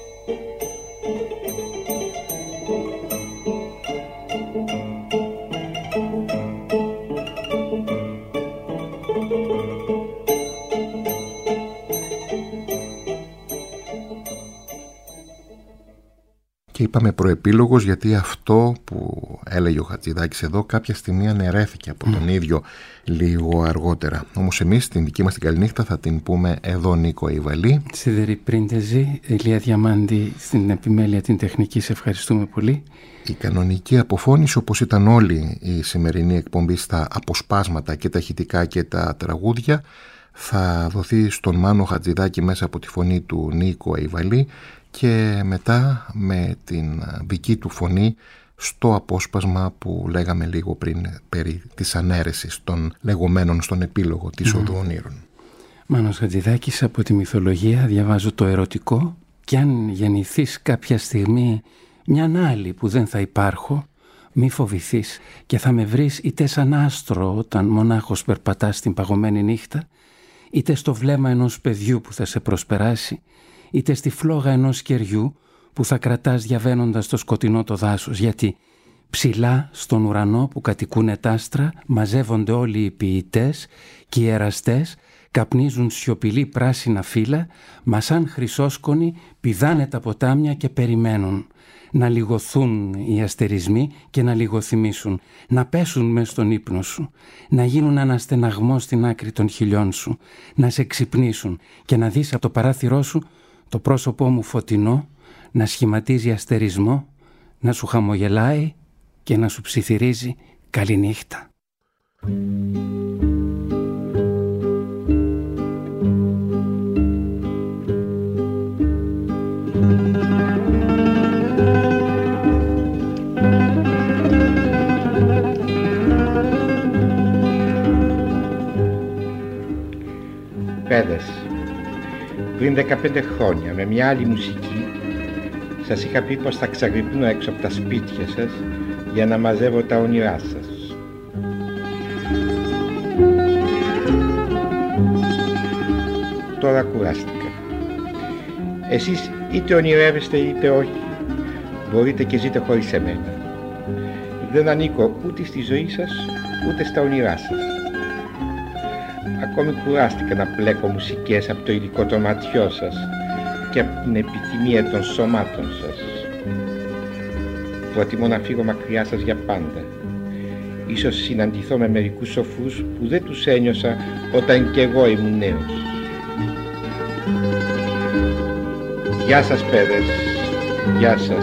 Και είπαμε προεπίλογος γιατί αυτό που έλεγε ο Χατζηδάκης εδώ κάποια στιγμή αναιρέθηκε από τον ίδιο λίγο αργότερα. Όμως εμείς την δική μας την καληνύχτα θα την πούμε εδώ, Νίκο Αϊβαλή. Σιδερή Πρίντεζη, Ηλία Διαμάντη στην επιμέλεια την τεχνική, σε ευχαριστούμε πολύ. Η κανονική αποφώνηση, όπως ήταν όλη η σημερινή εκπομπή στα αποσπάσματα και τα ηχητικά και τα τραγούδια, θα δοθεί στον Μάνο Χατζηδάκη μέσα από τη φωνή του Νίκο Αϊβαλή και μετά με την δική του φωνή στο απόσπασμα που λέγαμε λίγο πριν περί της ανέρεσης των λεγόμενων στον επίλογο της Οδού Ονείρων. Μάνος Χατζηδάκης, από τη μυθολογία διαβάζω το ερωτικό: «Κι αν γεννηθείς κάποια στιγμή μιαν άλλη που δεν θα υπάρχω, μη φοβηθείς και θα με βρεις είτε σαν άστρο όταν μονάχος περπατάς στην παγωμένη νύχτα, είτε στο βλέμμα ενός παιδιού που θα σε προσπεράσει, είτε στη φλόγα ενός κεριού που θα κρατάς διαβαίνοντας το σκοτεινό το δάσος, γιατί ψηλά στον ουρανό που κατοικούνε τ' άστρα μαζεύονται όλοι οι ποιητές και οι εραστές, καπνίζουν σιωπηλή πράσινα φύλλα, μα σαν χρυσόσκονοι πηδάνε τα ποτάμια και περιμένουν να λιγοθούν οι αστερισμοί και να λιγοθυμήσουν, να πέσουν μες στον ύπνο σου, να γίνουν αναστεναγμό στην άκρη των χιλιών σου, να σε ξυπνήσουν και να δεις από το παράθυρό σου το πρόσωπό μου φωτεινό να σχηματίζει αστερισμό, να σου χαμογελάει και να σου ψιθυρίζει καληνύχτα». Παιδες, πριν 15 χρόνια με μια άλλη μουσική σας είχα πει πως θα ξαγρυπνώ έξω από τα σπίτια σας για να μαζεύω τα όνειρά σας. Τώρα κουράστηκα. Εσείς είτε ονειρεύεστε είτε όχι, μπορείτε και ζείτε χωρίς εμένα. Δεν ανήκω ούτε στη ζωή σας ούτε στα όνειρά σας. Ακόμη κουράστηκα να πλέκω μουσικές από το υλικό των ματιών σας και από την επιθυμία των σωμάτων σας. Προτιμώ να φύγω μακριά σας για πάντα. Ίσως συναντηθώ με μερικούς σοφούς που δεν τους ένιωσα όταν κι εγώ ήμουν νέος. Γεια σας παιδες, γεια σας.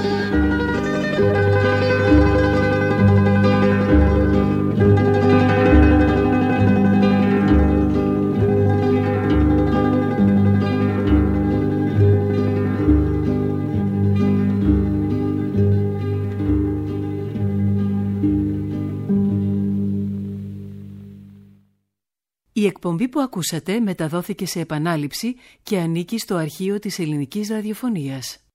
Η εκπομπή που ακούσατε μεταδόθηκε σε επανάληψη και ανήκει στο αρχείο της Ελληνικής Ραδιοφωνίας.